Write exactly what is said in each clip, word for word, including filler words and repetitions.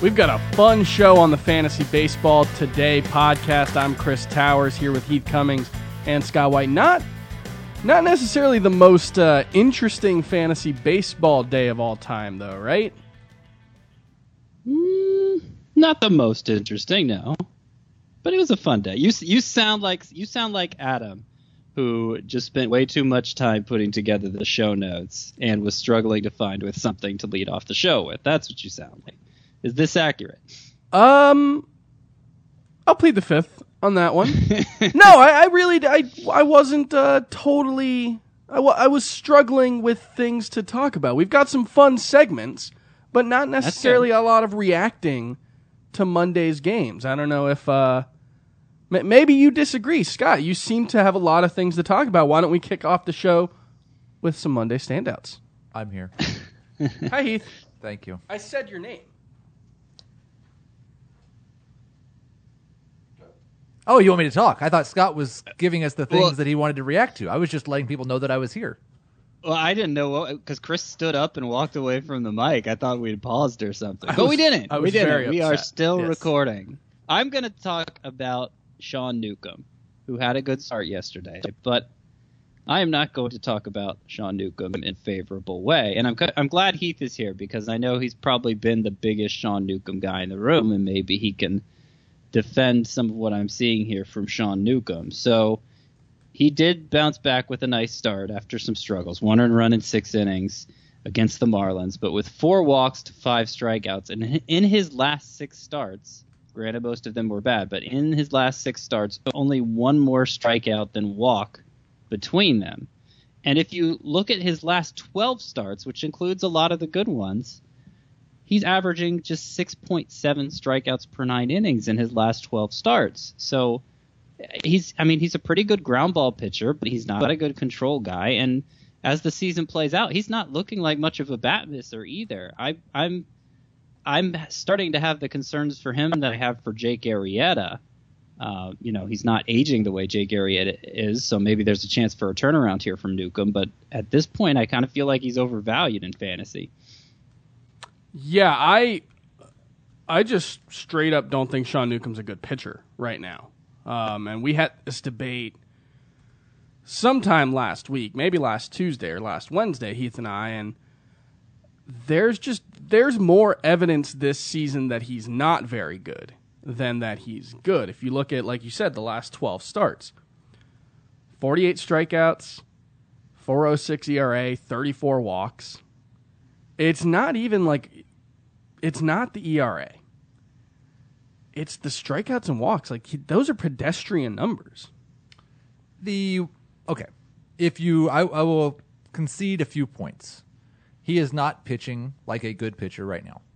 We've got a fun show on the Fantasy Baseball Today podcast. I'm Chris Towers here with Heath Cummings and Scott White. Not, not necessarily the most uh, interesting fantasy baseball day of all time, though, right? Mm, not the most interesting, no. But it was a fun day. You you sound like you sound like Adam, who just spent way too much time putting together the show notes and was struggling to find with something to lead off the show with. That's what you sound like. Is this accurate? Um, I'll plead the fifth on that one. no, I, I really, I, I wasn't uh, totally. I, w- I was struggling with things to talk about. We've got some fun segments, but not necessarily a lot of reacting to Monday's games. I don't know if uh, m- maybe you disagree, Scott. You seem to have a lot of things to talk about. Why don't we kick off the show with some Monday standouts? I'm here. Hi, Heath. Thank you. I said your name. Oh, you want me to talk? I thought Scott was giving us the things Well, that he wanted to react to. I was just letting people know that I was here. Well, I didn't know because Chris stood up and walked away from the mic. I thought we'd paused or something, I but was- we didn't. I we was didn't. very We are upset. still Yes. recording. I'm going to talk about Sean Newcomb, who had a good start yesterday, but I am not going to talk about Sean Newcomb in a favorable way. And I'm I'm glad Heath is here because I know he's probably been the biggest Sean Newcomb guy in the room, and maybe he can defend some of what I'm seeing here from Sean Newcomb. So he did bounce back with a nice start after some struggles. One earned run in six innings against the Marlins, but with four walks to five strikeouts. And in his last six starts, granted most of them were bad, but in his last six starts, only one more strikeout than walk between them. And if you look at his last twelve starts, which includes a lot of the good ones, he's averaging just six point seven strikeouts per nine innings in his last twelve starts. So he's, I mean, he's a pretty good ground ball pitcher, but he's not a good control guy. And as the season plays out, he's not looking like much of a bat misser either. I, I'm, I'm starting to have the concerns for him that I have for Jake Arrieta. Uh, you know, he's not aging the way Jake Arrieta is, so maybe there's a chance for a turnaround here from Newcomb. But at this point, I kind of feel like he's overvalued in fantasy. Yeah, I I just straight up don't think Sean Newcomb's a good pitcher right now. Um, and we had this debate sometime last week, maybe last Tuesday or last Wednesday, Heath and I, and there's just there's more evidence this season that he's not very good than that he's good. If you look at, like you said, the last twelve starts, forty-eight strikeouts, four oh six E R A, thirty-four walks. It's not even like, it's not the E R A. It's the strikeouts and walks. Like, he, those are pedestrian numbers. The okay, if you, I, I will concede a few points. He is not pitching like a good pitcher right now.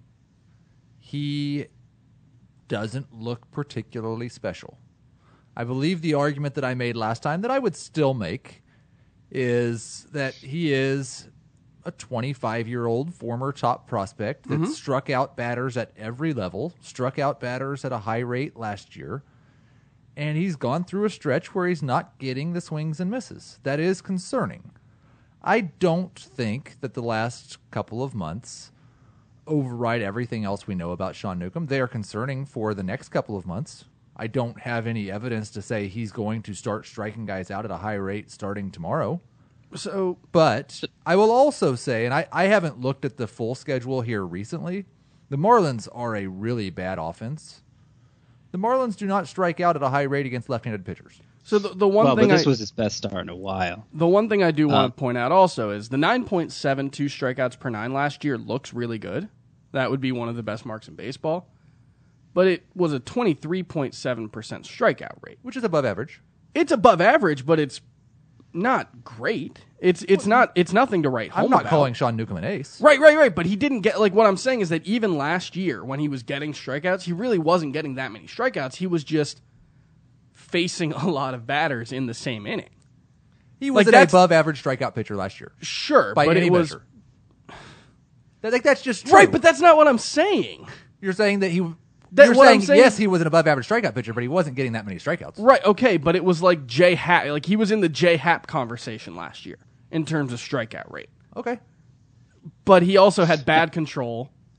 He doesn't look particularly special. I believe the argument that I made last time that I would still make is that he is a twenty-five-year-old former top prospect that Mm-hmm. struck out batters at every level, struck out batters at a high rate last year, and he's gone through a stretch where he's not getting the swings and misses. That is concerning. I don't think that the last couple of months override everything else we know about Sean Newcomb. They are concerning for the next couple of months. I don't have any evidence to say he's going to start striking guys out at a high rate starting tomorrow. So, But I will also say, and I, I haven't looked at the full schedule here recently, the Marlins are a really bad offense. The Marlins do not strike out at a high rate against left-handed pitchers. so the, the one well, thing but this I, was his best start in a while. the one thing I do want Um, to point out also is the nine point seven two strikeouts per nine last year looks really good. That would be one of the best marks in baseball. But it was a twenty-three point seven percent strikeout rate. Which is above average. It's above average, but it's not great. It's it's not it's nothing to write home I'm not about. calling Sean Newcomb an ace. Right, right, right. But he didn't get, like, what I'm saying is that even last year when he was getting strikeouts, he really wasn't getting that many strikeouts. He was just facing a lot of batters in the same inning. He was Like, an that's- above average strikeout pitcher last year. Sure, By but any it was measure. That, like, that's just true. right, but that's not what I'm saying. You're saying that he... That- you're what I'm saying, saying yes, is- he was an above average strikeout pitcher, but he wasn't getting that many strikeouts. Right, okay, but it was like J Happ, like he was in the J Happ conversation last year in terms of strikeout rate. Okay. But he also had bad control,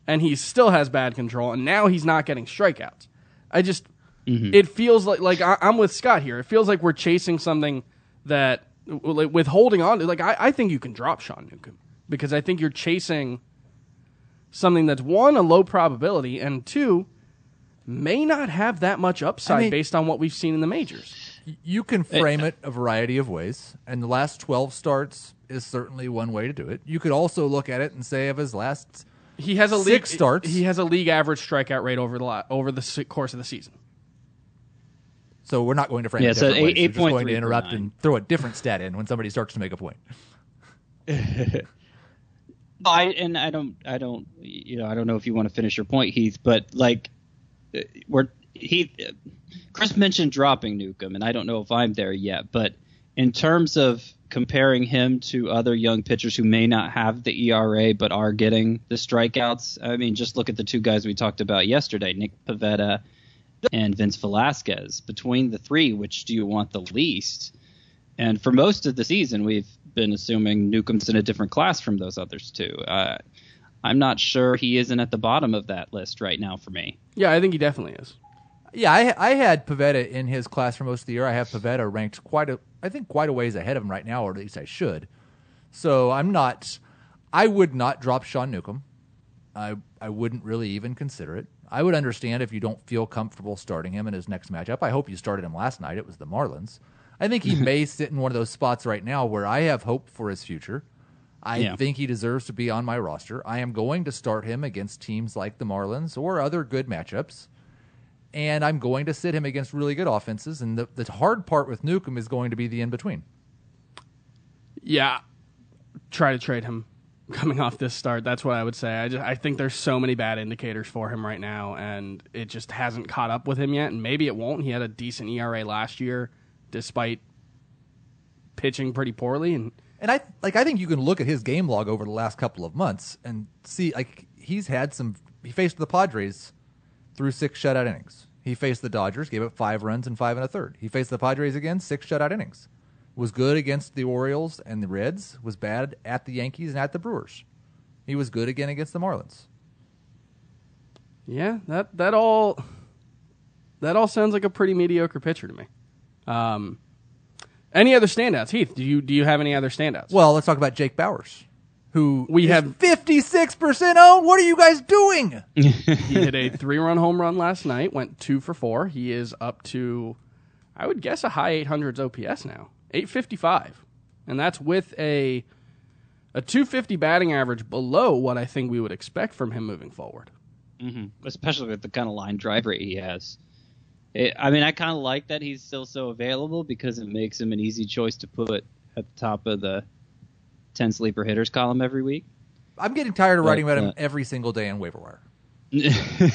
and he still has bad control, and now he's not getting strikeouts. I just, Mm-hmm. it feels like, like I, I'm with Scott here. It feels like we're chasing something that, like, with holding on to, like, I, I think you can drop Sean Newcomb because I think you're chasing something that's, one, a low probability, and two, may not have that much upside I mean, based on what we've seen in the majors. You can frame it a variety of ways, and the last twelve starts is certainly one way to do it. You could also look at it and say of his last he has a six league, starts, he has a league average strikeout rate over the over the course of the season. So we're not going to frame yeah, it different so ways. eight, We're just going to interrupt and throw a different stat in when somebody starts to make a point. I and I don't I don't you know I don't know if you want to finish your point, Heath, but like we're Heath Chris mentioned dropping Newcomb, and I don't know if I'm there yet, but in terms of comparing him to other young pitchers who may not have the E R A but are getting the strikeouts, I mean, just look at the two guys we talked about yesterday, Nick Pivetta and Vince Velasquez. Between the three, which do you want the least? And for most of the season, we've been assuming Newcomb's in a different class from those others two. Uh, I'm not sure he isn't at the bottom of that list right now for me. Yeah, I think he definitely is. Yeah, I, I had Pivetta in his class for most of the year. I have Pivetta ranked quite a, I think quite a ways ahead of him right now, or at least I should. So I'm not, I would not drop Sean Newcomb. I I wouldn't really even consider it. I would understand if you don't feel comfortable starting him in his next matchup. I hope you started him last night. It was the Marlins. I think he may sit in one of those spots right now where I have hope for his future. I yeah. think he deserves to be on my roster. I am going to start him against teams like the Marlins or other good matchups. And I'm going to sit him against really good offenses. And the, the hard part with Newcomb is going to be the in-between. Yeah. Try to trade him coming off this start. That's what I would say. I just I think there's so many bad indicators for him right now, and it just hasn't caught up with him yet. And maybe it won't. He had a decent E R A last year despite pitching pretty poorly. And and I like I think you can look at his game log over the last couple of months and see like he's had some he faced the Padres through six shutout innings. He faced the Dodgers, gave up five runs and five and a third. He faced the Padres again, six shutout innings. Was good against the Orioles and the Reds, was bad at the Yankees and at the Brewers. He was good again against the Marlins. Yeah, that that all that all sounds like a pretty mediocre pitcher to me. Um, any other standouts, Heath? Do you do you have any other standouts? Well, let's talk about Jake Bauers, who we is have fifty-six percent owned. What are you guys doing? He hit a three-run home run last night, went two for four. He is up to, I would guess, a high eight hundreds O P S now, eight fifty-five, and that's with a a two fifty batting average below what I think we would expect from him moving forward. Mm-hmm. Especially with the kind of line drive rate he has. It, I mean, I kind of like that he's still so available because it makes him an easy choice to put at the top of the ten sleeper hitters column every week. I'm getting tired of writing but, about uh, him every single day on waiver wire.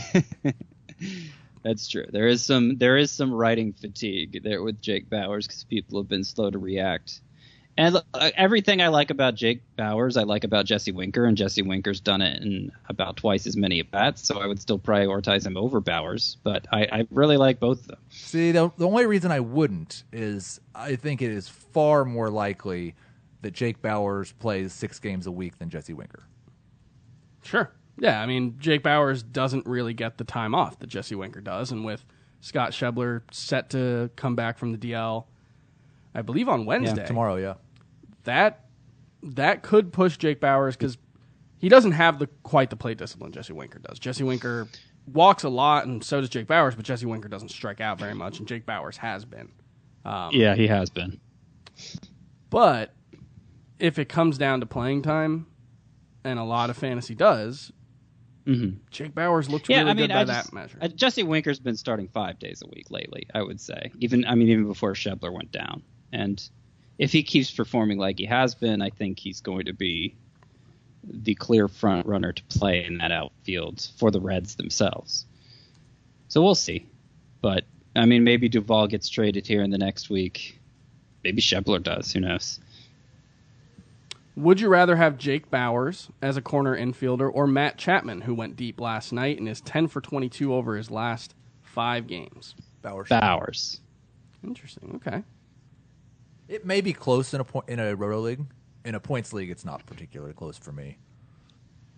That's true. There is some there is some writing fatigue there with Jake Bauers because people have been slow to react. And uh, everything I like about Jake Bauers, I like about Jesse Winker, and Jesse Winker's done it in about twice as many at bats, so I would still prioritize him over Bauers. But I, I really like both of them. See, the, the only reason I wouldn't is I think it is far more likely that Jake Bauers plays six games a week than Jesse Winker. Sure. Yeah, I mean, Jake Bauers doesn't really get the time off that Jesse Winker does, and with Scott Schebler set to come back from the D L, I believe on Wednesday. Yeah, tomorrow, yeah. That that could push Jake Bauers because he doesn't have the quite the plate discipline Jesse Winker does. Jesse Winker walks a lot, and so does Jake Bauers, but Jesse Winker doesn't strike out very much, and Jake Bauers has been. Um, yeah, he has been. But if it comes down to playing time, and a lot of fantasy does, mm-hmm. Jake Bauers looks yeah, really I mean, good by I that just, measure. Uh, Jesse Winker's been starting five days a week lately, I would say. Even I mean, even before Schebler went down. And if he keeps performing like he has been, I think he's going to be the clear front runner to play in that outfield for the Reds themselves. So we'll see. But, I mean, maybe Duvall gets traded here in the next week. Maybe Schebler does. Who knows? Would you rather have Jake Bauers as a corner infielder or Matt Chapman, who went deep last night and is ten for twenty-two over his last five games? Bauers. Bauers. Interesting. Okay. It may be close in a point in a roto league. In a points league, it's not particularly close for me.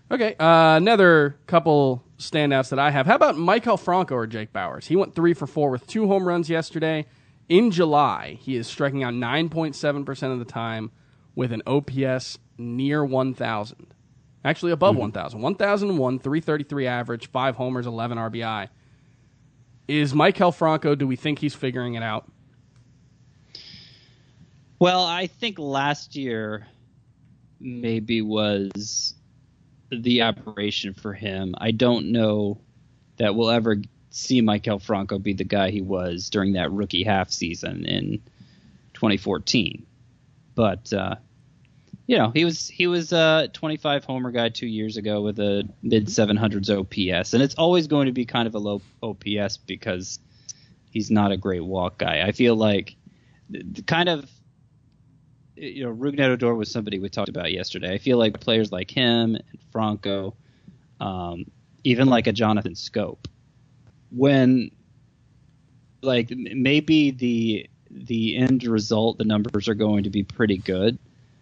Okay, uh, another couple standouts that I have. How about Maikel Franco or Jake Bauers? He went three for four with two home runs yesterday. In July, he is striking out nine point seven percent of the time with an O P S near one thousand. Actually above mm-hmm. one thousand. one thousand one, three thirty-three average, five homers, eleven R B I. Is Maikel Franco, do we think he's figuring it out? Well, I think last year maybe was the aberration for him. I don't know that we'll ever see Maikel Franco be the guy he was during that rookie half season in twenty fourteen. But, uh, you know, he was he was a twenty-five homer guy two years ago with a mid seven hundreds O P S. And it's always going to be kind of a low O P S because he's not a great walk guy. I feel like the, the kind of, you know, Rougned Odor was somebody we talked about yesterday. I feel like players like him and Franco, um, even like a Jonathan Scope, when like maybe the the end result, the numbers are going to be pretty good,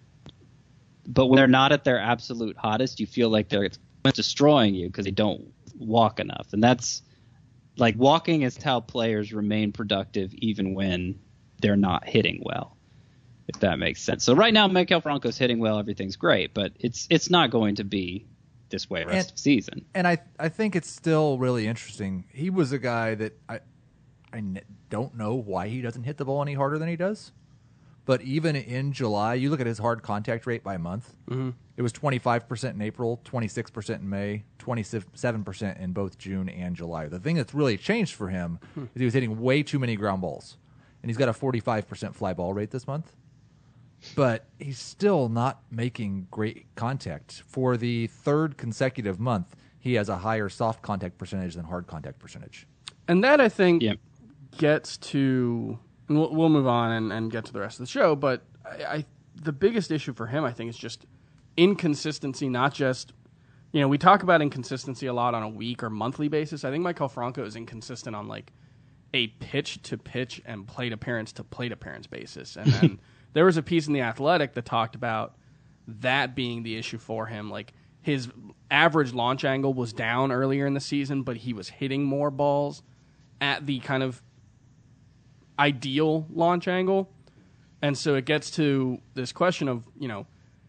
but when they're not at their absolute hottest, you feel like they're destroying you because they don't walk enough. And that's like walking is how players remain productive even when they're not hitting well, if that makes sense. So right now, Maikel Franco's hitting well, everything's great, but it's it's not going to be this way the rest and, of the season. And I I think it's still really interesting. He was a guy that I I n- don't know why he doesn't hit the ball any harder than he does. But even in July, you look at his hard contact rate by month. Mm-hmm. It was twenty-five percent in April, twenty-six percent in May, twenty-seven percent in both June and July. The thing that's really changed for him hmm. is he was hitting way too many ground balls. And he's got a forty-five percent fly ball rate this month. But he's still not making great contact. For the third consecutive month, he has a higher soft contact percentage than hard contact percentage. And that, I think, yep. gets to... And we'll, we'll move on and, and get to the rest of the show, but I, I the biggest issue for him, I think, is just inconsistency, not just... You know, we talk about inconsistency a lot on a week or monthly basis. I think Maikel Franco is inconsistent on, like, a pitch-to-pitch and plate appearance-to-plate appearance basis. And then... There was a piece in The Athletic that talked about that being the issue for him. Like, his average launch angle was down earlier in the season, but he was hitting more balls at the kind of ideal launch angle. And so it gets to this question of, you know,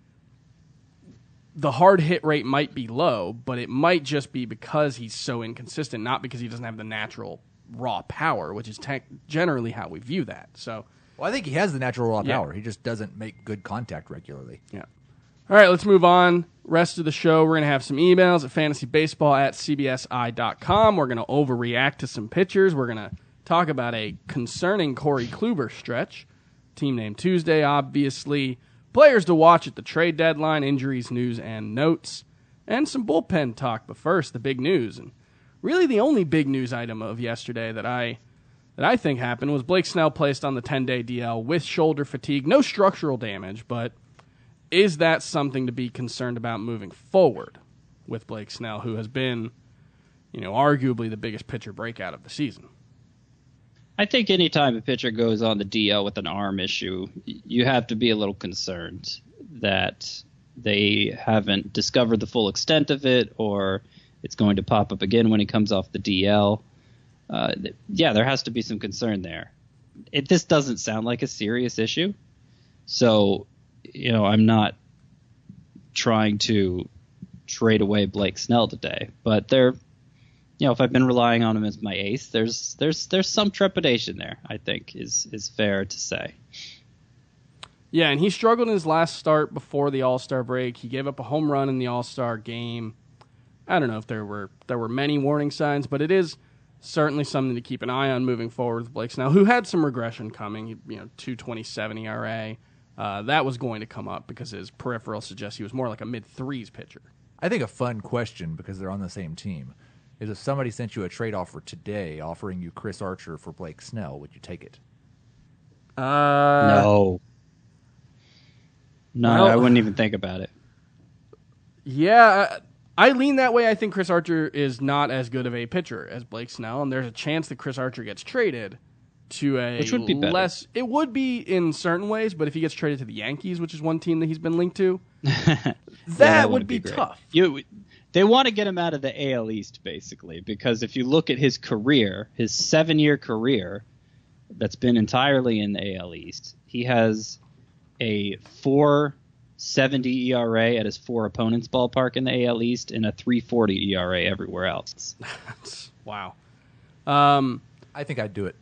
the hard hit rate might be low, but it might just be because he's so inconsistent, not because he doesn't have the natural raw power, which is te- generally how we view that. So... Well, I think he has the natural raw yeah. power. He just doesn't make good contact regularly. Yeah. All right, let's move on. Rest of the show, we're going to have some emails at fantasybaseball at c b s i dot com. We're going to overreact to some pitchers. We're going to talk about a concerning Corey Kluber stretch. Team name Tuesday, obviously. Players to watch at the trade deadline, injuries, news, and notes. And some bullpen talk. But first, the big news. And really the only big news item of yesterday that I... that I think happened was Blake Snell placed on the ten-day D L with shoulder fatigue. No structural damage, but is that something to be concerned about moving forward with Blake Snell, who has been, you know, arguably the biggest pitcher breakout of the season? I think anytime a pitcher goes on the D L with an arm issue, you have to be a little concerned that they haven't discovered the full extent of it, or it's going to pop up again when he comes off the D L. Uh, yeah, there has to be some concern there. It, this doesn't sound like a serious issue. So, you know, I'm not trying to trade away Blake Snell today. But there, you know, if I've been relying on him as my ace, there's there's there's some trepidation there, I think, is is fair to say. Yeah, and he struggled in his last start before the All-Star break. He gave up a home run in the All-Star game. I don't know if there were there were many warning signs, but it is certainly something to keep an eye on moving forward with Blake Snell, who had some regression coming. You know, two twenty-seven E R A. Uh, that was going to come up because his peripheral suggests he was more like a mid-threes pitcher. I think a fun question, because they're on the same team, is if somebody sent you a trade offer today offering you Chris Archer for Blake Snell, would you take it? Uh, no. No, well, I wouldn't even think about it. Yeah, I lean that way. I think Chris Archer is not as good of a pitcher as Blake Snell, and there's a chance that Chris Archer gets traded to a which would be better. less. It would be in certain ways, but if he gets traded to the Yankees, which is one team that he's been linked to, that, yeah, that would be, be tough. You, they want to get him out of the A L East, basically, because if you look at his career, his seven-year career that's been entirely in the A L East, he has a four seventy E R A at his four opponents' ballpark in the A L East and a three forty E R A everywhere else. Wow. Um, I think I'd do it.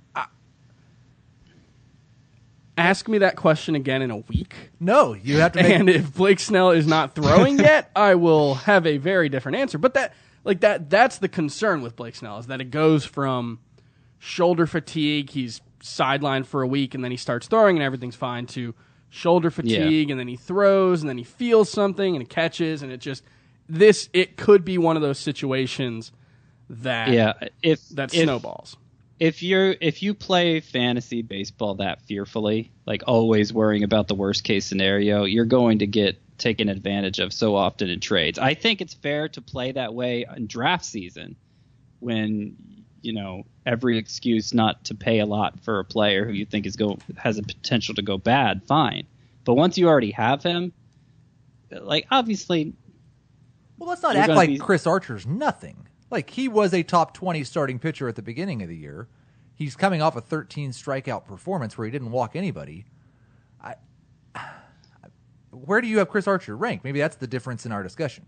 Ask me that question again in a week. No, you have to make... And if Blake Snell is not throwing yet, I will have a very different answer. But that, like that, that's the concern with Blake Snell, is that it goes from shoulder fatigue, he's sidelined for a week, and then he starts throwing and everything's fine, to shoulder fatigue, yeah. and then he throws, and then he feels something and he catches, and it just this it could be one of those situations that yeah, if that if, snowballs. If you're if you play fantasy baseball that fearfully, like always worrying about the worst case scenario, you're going to get taken advantage of so often in trades. I think it's fair to play that way in draft season, when you know every excuse not to pay a lot for a player who you think is go has a potential to go bad. Fine, but once you already have him, like obviously, well, let's not act like be... Chris Archer's nothing. Like, he was a top twenty starting pitcher at the beginning of the year. He's coming off a thirteen strikeout performance where he didn't walk anybody. I, where do you have Chris Archer ranked? Maybe that's the difference in our discussion.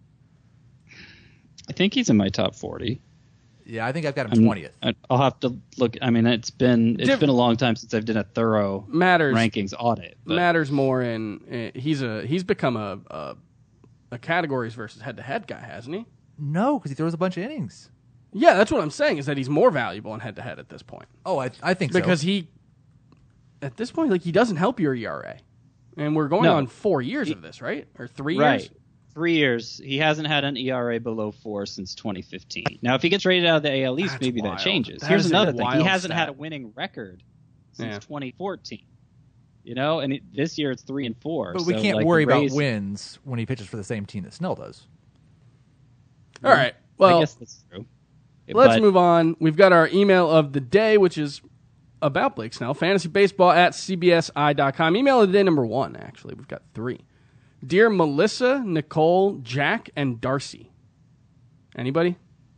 I think he's in my top forty. Yeah, I think I've got him twentieth. I'll have to look. I mean, it's been it's Diff- been a long time since I've done a thorough matters, rankings audit. But. Matters more in uh, he's a he's become a a, a categories versus head to head guy, hasn't he? No, because he throws a bunch of innings. Yeah, that's what I'm saying, is that he's more valuable in head-to-head at this point. Oh, I, I think because so. Because he, at this point, like he doesn't help your E R A. And we're going no. on four years he, of this, right? Or three right. years? Three years. He hasn't had an E R A below four since twenty fifteen. Now, if he gets rated out of the A L East, that's maybe wild. that changes. That Here's another thing. He hasn't stat. had a winning record since yeah. twenty fourteen. You know, and it, this year it's three and four. But we so, can't like, worry raised, about wins when he pitches for the same team that Snell does. All right. Well, I guess that's true. Let's but, move on. We've got our email of the day, which is about Blake Snell. Fantasybaseball at c b s i dot com. Email of the day number one, actually. We've got three. Dear Melissa, Nicole, Jack, and Darcy. Anybody?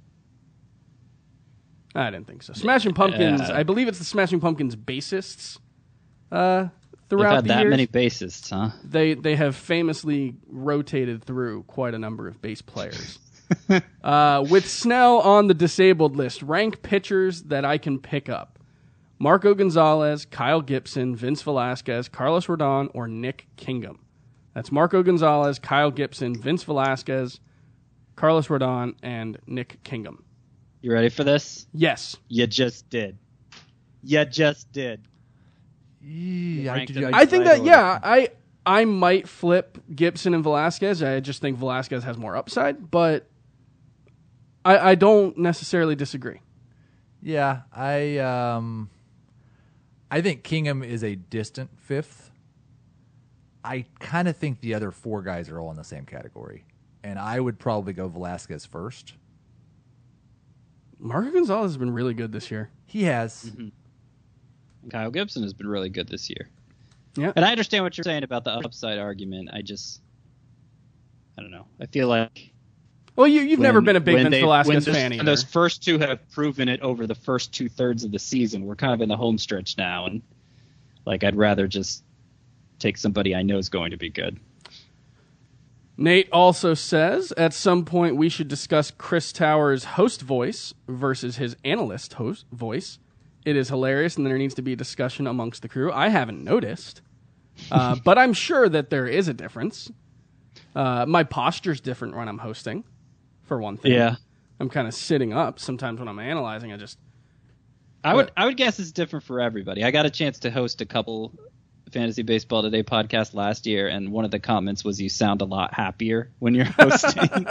I didn't think so. Smashing Pumpkins. Uh, I believe it's the Smashing Pumpkins bassists uh, throughout had the that years. many bassists, huh? They, they have famously rotated through quite a number of bass players. uh, with Snell on the disabled list, rank pitchers that I can pick up. Marco Gonzalez, Kyle Gibson, Vince Velasquez, Carlos Rodon, or Nick Kingham. That's Marco Gonzalez, Kyle Gibson, Vince Velasquez, Carlos Rodon, and Nick Kingham. You ready for this? Yes. You just did. You just did. Yeah, I, I, I think that, yeah, I I might flip Gibson and Velasquez. I just think Velasquez has more upside, but I, I don't necessarily disagree. Yeah, I um, I think Kingham is a distant fifth. I kind of think the other four guys are all in the same category, and I would probably go Velasquez first. Marco Gonzalez has been really good this year. He has. Mm-hmm. Kyle Gibson has been really good this year. Yeah, and I understand what you're saying about the upside argument. I just, I don't know. I feel like. Well, you, you've when, never been a big Vince they, Velasquez those, fan either. And those first two have proven it over the first two thirds of the season. We're kind of in the home stretch now, and like I'd rather just take somebody I know is going to be good. Nate also says, at some point we should discuss Chris Towers' host voice versus his analyst host voice. It is hilarious, and there needs to be a discussion amongst the crew. I haven't noticed, uh, but I'm sure that there is a difference. Uh, my posture's different when I'm hosting, for one thing. Yeah. I'm kind of sitting up. Sometimes when I'm analyzing, I just... I would I would guess it's different for everybody. I got a chance to host a couple Fantasy Baseball Today podcasts last year, and one of the comments was you sound a lot happier when you're hosting.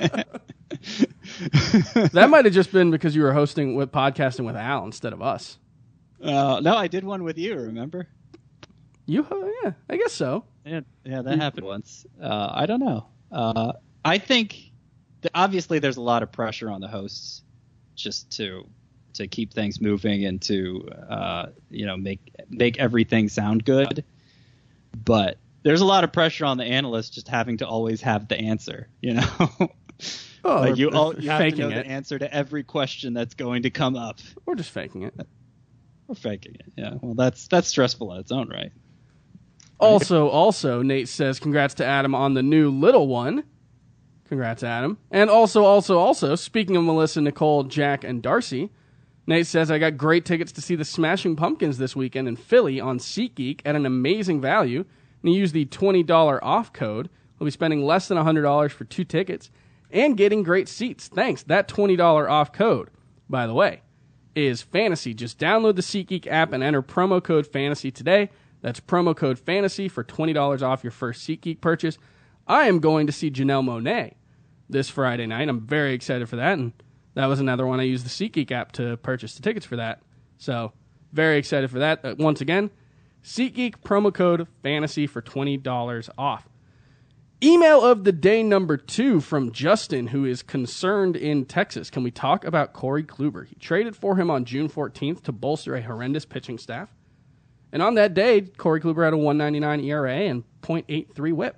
That might have just been because you were hosting with podcasting with Al instead of us. Uh, no, I did one with you, remember? You? Yeah, I guess so. Yeah, yeah, that happened once. Uh, I don't know. Uh, I think that obviously there's a lot of pressure on the hosts just to to keep things moving and to uh, you know make make everything sound good. But there's a lot of pressure on the analyst just having to always have the answer, you know. Oh, like you, we're all, you have to know faking it. the answer to every question that's going to come up. We're just faking it. We're faking it. Yeah. Well, that's that's stressful in its own right. Also, also, Nate says, congrats to Adam on the new little one. Congrats, Adam. And also, also, also, speaking of Melissa, Nicole, Jack, and Darcy, Nate says, I got great tickets to see the Smashing Pumpkins this weekend in Philly on SeatGeek at an amazing value. And you use the twenty dollars off code. We'll be spending less than one hundred dollars for two tickets and getting great seats. Thanks. That twenty dollars off code, by the way, is Fantasy. Just download the SeatGeek app and enter promo code Fantasy today. That's promo code Fantasy for twenty dollars off your first SeatGeek purchase. I am going to see Janelle Monáe this Friday night. I'm very excited for that, and that was another one I used the SeatGeek app to purchase the tickets for that. So, very excited for that. Uh, once again, SeatGeek promo code Fantasy for twenty dollars off. Email of the day number two from Justin, who is concerned in Texas. Can we talk about Corey Kluber? He traded for him on June fourteenth to bolster a horrendous pitching staff. And on that day, Corey Kluber had a one ninety-nine E R A and point eight three whip.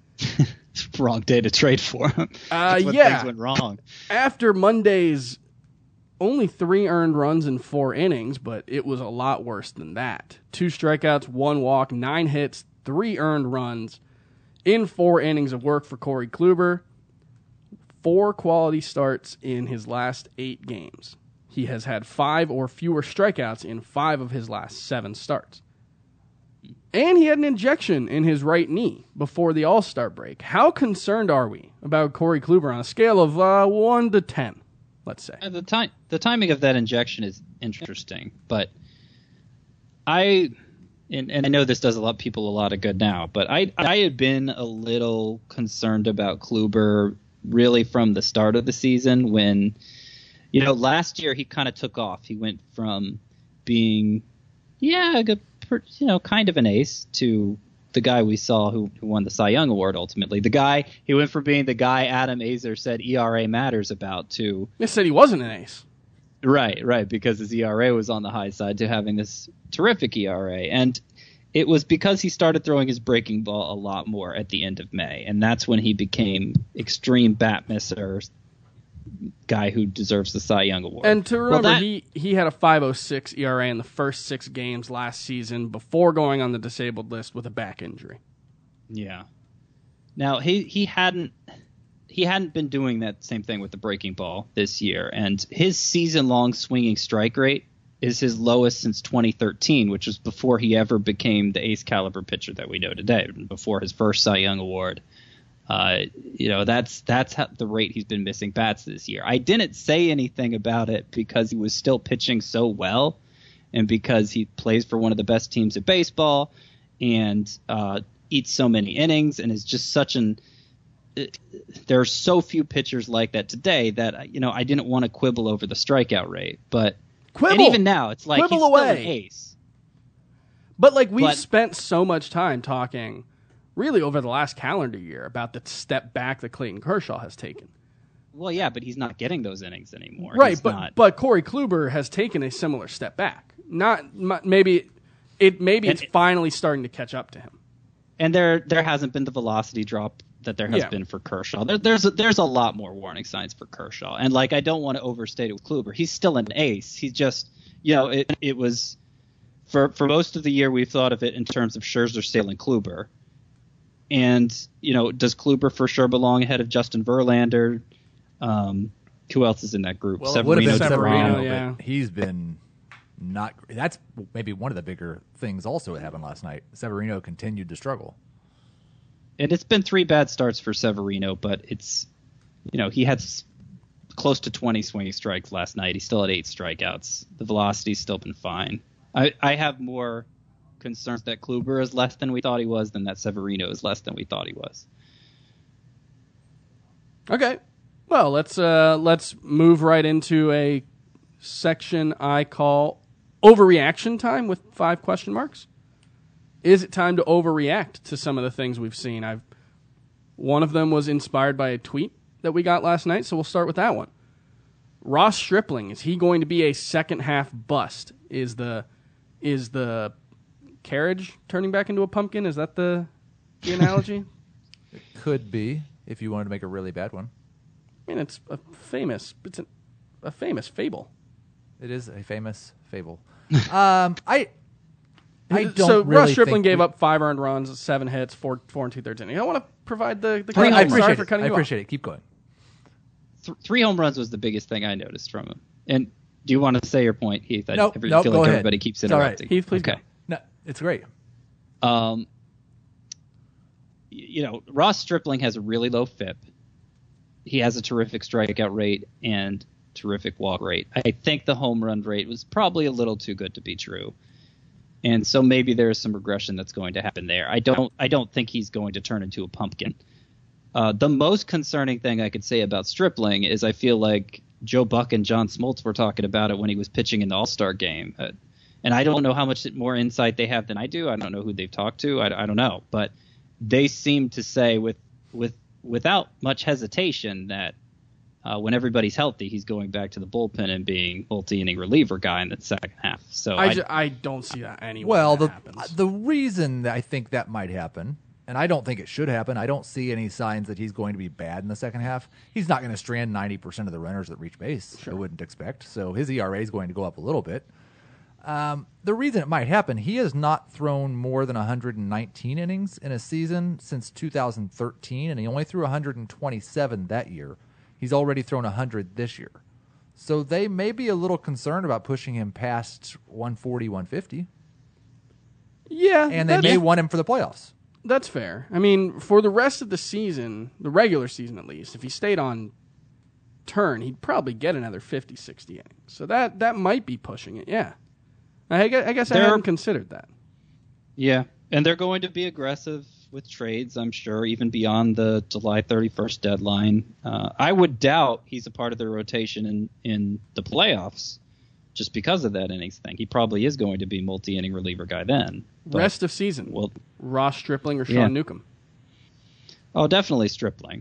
Wrong day to trade for him. Uh, That's when yeah. things went wrong. After Monday's only three earned runs in four innings, but it was a lot worse than that. Two strikeouts, one walk, nine hits, three earned runs in four innings of work for Corey Kluber. Four quality starts in his last eight games. He has had five or fewer strikeouts in five of his last seven starts. And he had an injection in his right knee before the All-Star break. How concerned are we about Corey Kluber on a scale of uh, one to ten, let's say? Uh, The time, the timing of that injection is interesting, but I, and, and I know this does a lot of people a lot of good now, but I, I had been a little concerned about Kluber really from the start of the season when, you know, last year he kind of took off. He went from being, yeah, a good, you know, kind of an ace to the guy we saw who, who won the Cy Young Award ultimately. The guy, he went from being the guy Adam Azer said E R A matters about to... They said he wasn't an ace. Right, right, because his E R A was on the high side to having this terrific E R A. And it was because he started throwing his breaking ball a lot more at the end of May. And that's when he became extreme bat misser, guy who deserves the Cy Young Award. And to remember, Well, that- he, he had a five oh six E R A in the first six games last season before going on the disabled list with a back injury. Yeah. Now he he hadn't he hadn't been doing that same thing with the breaking ball this year, and his season-long swinging strike rate is his lowest since twenty thirteen, which was before he ever became the ace caliber pitcher that we know today, before his first Cy Young Award. Uh, you know, that's that's how, the rate he's been missing bats this year. I didn't say anything about it because he was still pitching so well, and because he plays for one of the best teams in baseball, and uh, eats so many innings, and is just such an. It, there are so few pitchers like that today that you know I didn't want to quibble over the strikeout rate, but Quibble! and even now it's like Quibble he's still away. an ace. But like we've But- spent so much time talking, really over the last calendar year, about the step back that Clayton Kershaw has taken. Well, yeah, but he's not getting those innings anymore. Right, He's but not. but Corey Kluber has taken a similar step back. Not m- maybe it maybe And it's it- finally starting to catch up to him. And there there hasn't been the velocity drop that there has Yeah. been for Kershaw. There, there's a, there's a lot more warning signs for Kershaw. And like I don't want to overstate it with Kluber. He's still an ace. He's just you know it it was for for most of the year we've thought of it in terms of Scherzer, Sale, and Kluber. And you know does Kluber for sure belong ahead of Justin Verlander? Um, who else is in that group? Well, it would have been Severino, Severino, yeah. but he's been not. That's maybe one of the bigger things also that happened last night. Severino continued to struggle. And it's been three bad starts for Severino, but it's, you know, he had s- close to twenty swinging strikes last night. He still had eight strikeouts. The velocity's still been fine. I, I have more concerns that Kluber is less than we thought he was than that Severino is less than we thought he was. Okay. Well, let's uh, let's move right into a section I call overreaction time with five question marks. Is it time to overreact to some of the things we've seen? I've one of them was inspired by a tweet that we got last night, so we'll start with that one. Ross Stripling, is he going to be a second half bust? Is the is the carriage turning back into a pumpkin? Is that the the analogy? Could be if you wanted to make a really bad one. I mean, it's a famous. It's an, a famous fable. It is a famous fable. um, I. I don't so really Ross Stripling think gave we- up five earned runs, seven hits, four four and two thirds innings. I want to provide the the. Three I home Sorry appreciate for it. cutting I you off. appreciate it. Keep going. Th- three home runs was the biggest thing I noticed from him. And do you want to say your point, Heath? I Nope, every- nope, feel go like ahead. everybody keeps It's all right. interrupting. Heath, please okay. go. No, it's great. Um, y- you know, Ross Stripling has a really low F I P. He has a terrific strikeout rate and terrific walk rate. I think the home run rate was probably a little too good to be true. And so maybe there is some regression that's going to happen there. I don't I don't think he's going to turn into a pumpkin. Uh, the most concerning thing I could say about Stripling is I feel like Joe Buck and John Smoltz were talking about it when he was pitching in the All-Star game. Uh, and I don't know how much more insight they have than I do. I don't know who they've talked to. I, I don't know. But they seem to say with with without much hesitation that uh, when everybody's healthy, he's going back to the bullpen and being multi-inning reliever guy in the second half. So I, I, ju- I don't see that anywhere. Well, that the happens. the reason that I think that might happen, and I don't think it should happen, I don't see any signs that he's going to be bad in the second half. He's not going to strand ninety percent of the runners that reach base. I wouldn't expect. So his E R A is going to go up a little bit. Um, the reason it might happen, he has not thrown more than one hundred nineteen innings in a season since two thousand thirteen, and he only threw one hundred twenty-seven that year. He's already thrown one hundred this year. So they may be a little concerned about pushing him past one forty, one fifty, yeah, and they that's, may want him for the playoffs. that's fair. I mean, for the rest of the season, the regular season at least, if he stayed on turn, he'd probably get another fifty, sixty innings. So that that might be pushing it. Yeah, I guess I, guess I There- hadn't considered that. yeah, and they're going to be aggressive with trades, I'm sure, even beyond the July thirty-first deadline. Uh, I would doubt he's a part of their rotation in, in the playoffs just because of that innings thing. He probably is going to be multi-inning reliever guy then. But- Rest of season, well, Ross Stripling or Sean Yeah. Newcomb. oh, definitely Stripling.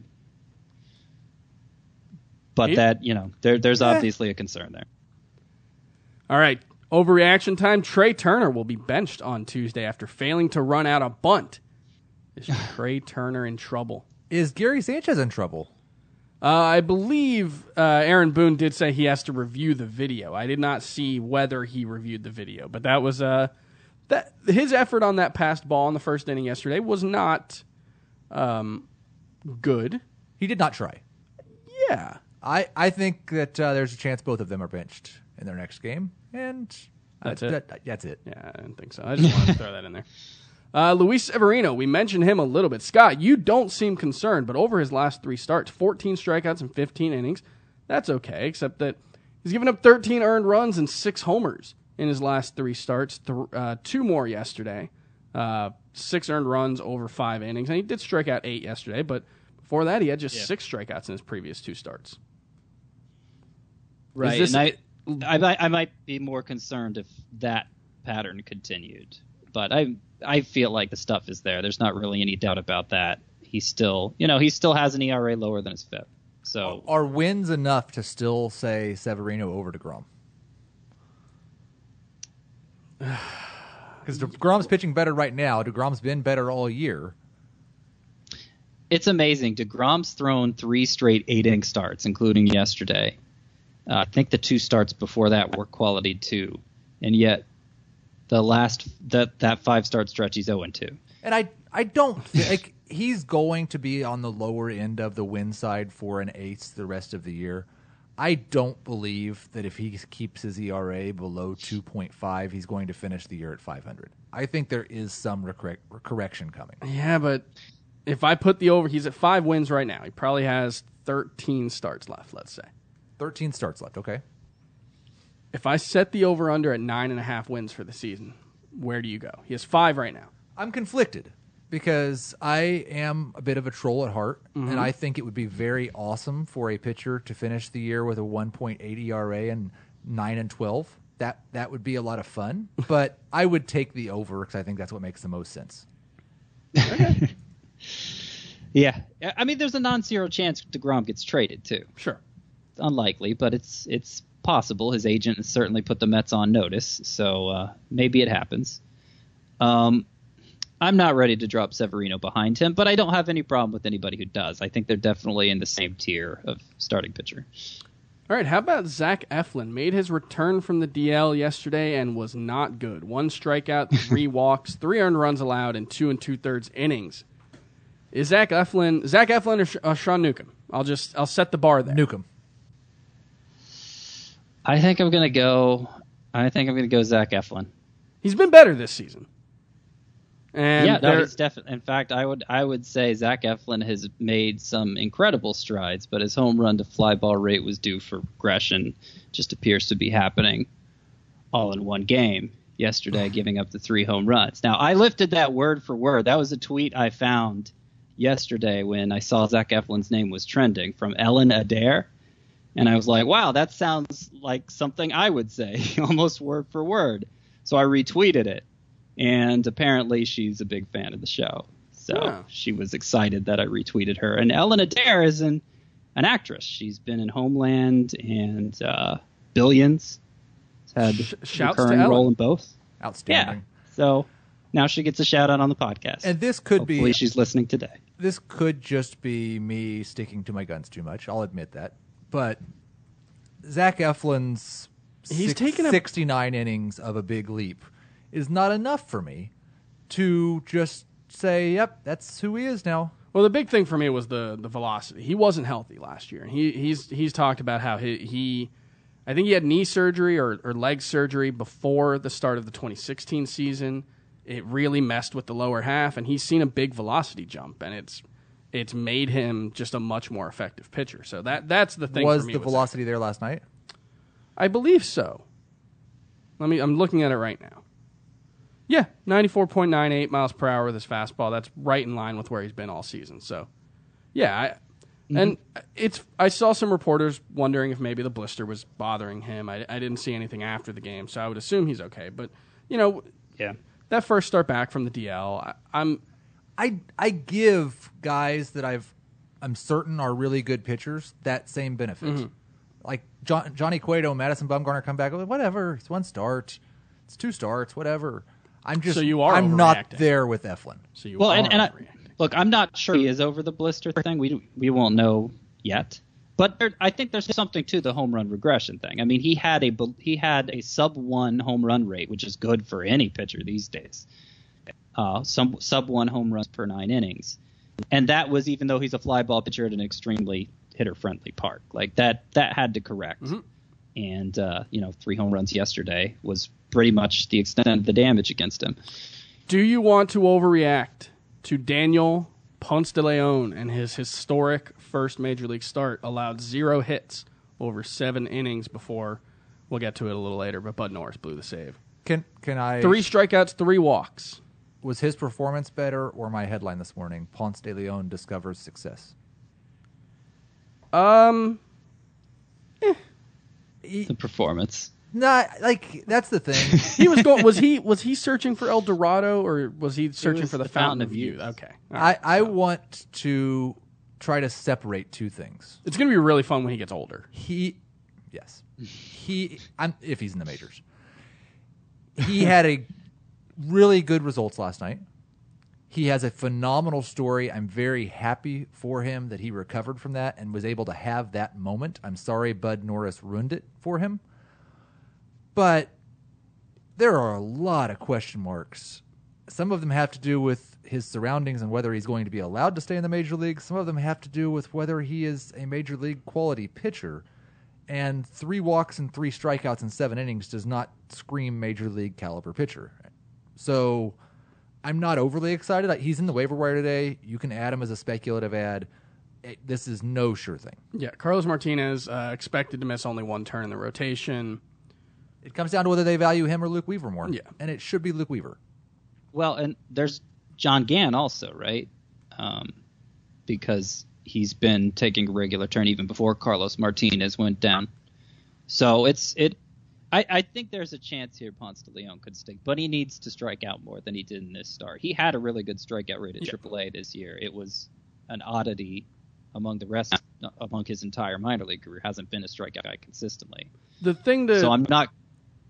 But He- that, you know, there, there's Yeah. obviously a concern there. All right, overreaction time. Trey Turner will be benched on Tuesday after failing to run out a bunt. Is Trey Turner in trouble? Is Gary Sanchez in trouble? Uh, I believe uh, Aaron Boone did say he has to review the video. I did not see whether he reviewed the video, but that was uh, that his effort on that passed ball in the first inning yesterday was not um, good. He did not try. Yeah, I, I think that uh, there's a chance both of them are benched in their next game, and uh, That's it? that- that's it. yeah, I didn't think so. I just wanted to throw that in there. Uh, Luis Severino, we mentioned him a little bit. Scott, you don't seem concerned, but over his last three starts, fourteen strikeouts and fifteen innings, that's okay, except that he's given up thirteen earned runs and six homers in his last three starts, th- uh, two more yesterday, uh, six earned runs over five innings, and he did strike out eight yesterday, but before that he had just Yeah. six strikeouts in his previous two starts. Right, this- and I, I, might- I might be more concerned if that pattern continued. But I, I feel like the stuff is there. There's not really any doubt about that. He still, you know, he still has an E R A lower than his F I P. So Are wins enough to still say Severino over DeGrom? Because DeGrom's pitching better right now. DeGrom's been better all year. it's amazing. DeGrom's thrown three straight eight-inning starts, including yesterday. Uh, I think the two starts before that were quality too, and yet the last that that five-start stretch he's oh and two. And I I don't thi- like he's going to be on the lower end of the win side for an ace the rest of the year. I don't believe that if he keeps his E R A below two point five, he's going to finish the year at five hundred. I think there is some recor- correction coming. Yeah, but if I put the over, he's at five wins right now. He probably has thirteen starts left, let's say. thirteen starts left, okay? If I set the over under at nine and a half wins for the season, where do you go? He has five right now. I'm conflicted because I am a bit of a troll at heart, and I think it would be very awesome for a pitcher to finish the year with a one point eight E R A and nine and twelve. That that would be a lot of fun, but I would take the over because I think that's what makes the most sense. Yeah, I mean, there's a non-zero chance DeGrom gets traded too. Sure. It's unlikely, but it's it's possible. His agent has certainly put the Mets on notice, so uh, maybe it happens. Um, I'm not ready to drop Severino behind him, but I don't have any problem with anybody who does. I think they're definitely in the same tier of starting pitcher. All right, how about Zach Eflin? Made his return from the D L yesterday and was not good. One strikeout, three walks, three earned runs allowed, and two and two-thirds innings. Is Zach Eflin Zach Eflin or Sh- uh, Sean Newcomb? I'll just I'll set the bar there. Newcomb. I think I'm gonna go. I think I'm gonna go Zach Eflin. He's been better this season. And yeah, no, there- he's definitely. In fact, I would I would say Zach Eflin has made some incredible strides, but his home run to fly ball rate was due for regression. Just appears to be happening all in one game yesterday, giving up the three home runs. Now, I lifted that word for word. That was a tweet I found yesterday when I saw Zach Eflin's name was trending from Ellen Adair. And I was like, wow, that sounds like something I would say, almost word for word. So I retweeted it. And apparently she's a big fan of the show. So Yeah. she was excited that I retweeted her. And Ellen Adair is an, an actress. She's been in Homeland and uh, Billions. Has had Sh- a shouts to recurring Ellen. role in both. Outstanding. Yeah. So now she gets a shout out on the podcast. And this could Hopefully be she's listening today. this could just be me sticking to my guns too much. I'll admit that. But Zach Eflin's He's six, taken a- sixty-nine innings of a big leap is not enough for me to just say, yep, that's who he is now. Well, the big thing for me was the the velocity. He wasn't healthy last year. He he's he's talked about how he, he I think he had knee surgery or, or leg surgery before the start of the twenty sixteen season. It really messed with the lower half, and he's seen a big velocity jump, and it's it's made him just a much more effective pitcher. So that that's the thing. Was for me the with velocity there last night? Zach. I believe so. Let me. I'm looking at it right now. Yeah, ninety-four point nine eight miles per hour with his fastball. That's right in line with where he's been all season. So, yeah, I, Mm-hmm. and it's. I saw some reporters wondering if maybe the blister was bothering him. I, I didn't see anything after the game, so I would assume he's okay. But you know, Yeah. that first start back from the D L, I, I'm. I I give guys that I've I'm certain are really good pitchers that same benefit. Mm-hmm. Like John, Johnny Cueto, Madison Bumgarner come back. Whatever, it's one start, it's two starts, whatever. I'm just So you are I'm not overreacting. there with Eflin. So you Well, are and, and I, overreacting. look, I'm not sure he is over the blister thing. We we won't know yet. But there, I think there's something to the home run regression thing. I mean, he had a he had a sub one home run rate, which is good for any pitcher these days. Uh, some sub one home runs per nine innings, and that was even though he's a fly ball pitcher at an extremely hitter friendly park. Like that that had to correct. Mm-hmm. And uh, you know, three home runs yesterday was pretty much the extent of the damage against him. Do you want to overreact to Daniel Ponce de Leon and his historic first major league start? Allowed zero hits over seven innings before. We'll get to it a little later, but Bud Norris blew the save. Can can I? Three strikeouts, three walks. Was his performance better, or my headline this morning? Ponce de Leon discovers success. Um, The performance. Not like that's the thing. he was going. Was he was he searching for El Dorado, or was he searching was for the, the Fountain, Fountain of of Youth? Youth. Okay, All I right. I So, want to try to separate two things. it's gonna be really fun when he gets older. He, yes, he. I'm if he's in the majors. He had a really good results last night. He has a phenomenal story. I'm very happy for him that he recovered from that and was able to have that moment. I'm sorry Bud Norris ruined it for him. But there are a lot of question marks. Some of them have to do with his surroundings and whether he's going to be allowed to stay in the major league. Some of them have to do with whether he is a major league quality pitcher. And three walks and three strikeouts in seven innings does not scream major league caliber pitcher. So I'm not overly excited. He's in the waiver wire today. You can add him as a speculative ad. It, this is no sure thing. Yeah, Carlos Martinez uh, expected to miss only one turn in the rotation. It comes down to whether they value him or Luke Weaver more. Yeah. And it should be Luke Weaver. Well, and there's John Gann also, right? Um, because he's been taking a regular turn even before Carlos Martinez went down. So it's it. I, I think there's a chance here Ponce de Leon could stick, but he needs to strike out more than he did in this start. He had a really good strikeout rate at Yeah. triple A this year. It was an oddity among the rest, among his entire minor league career. Hasn't been a strikeout guy consistently. The thing to So I'm not.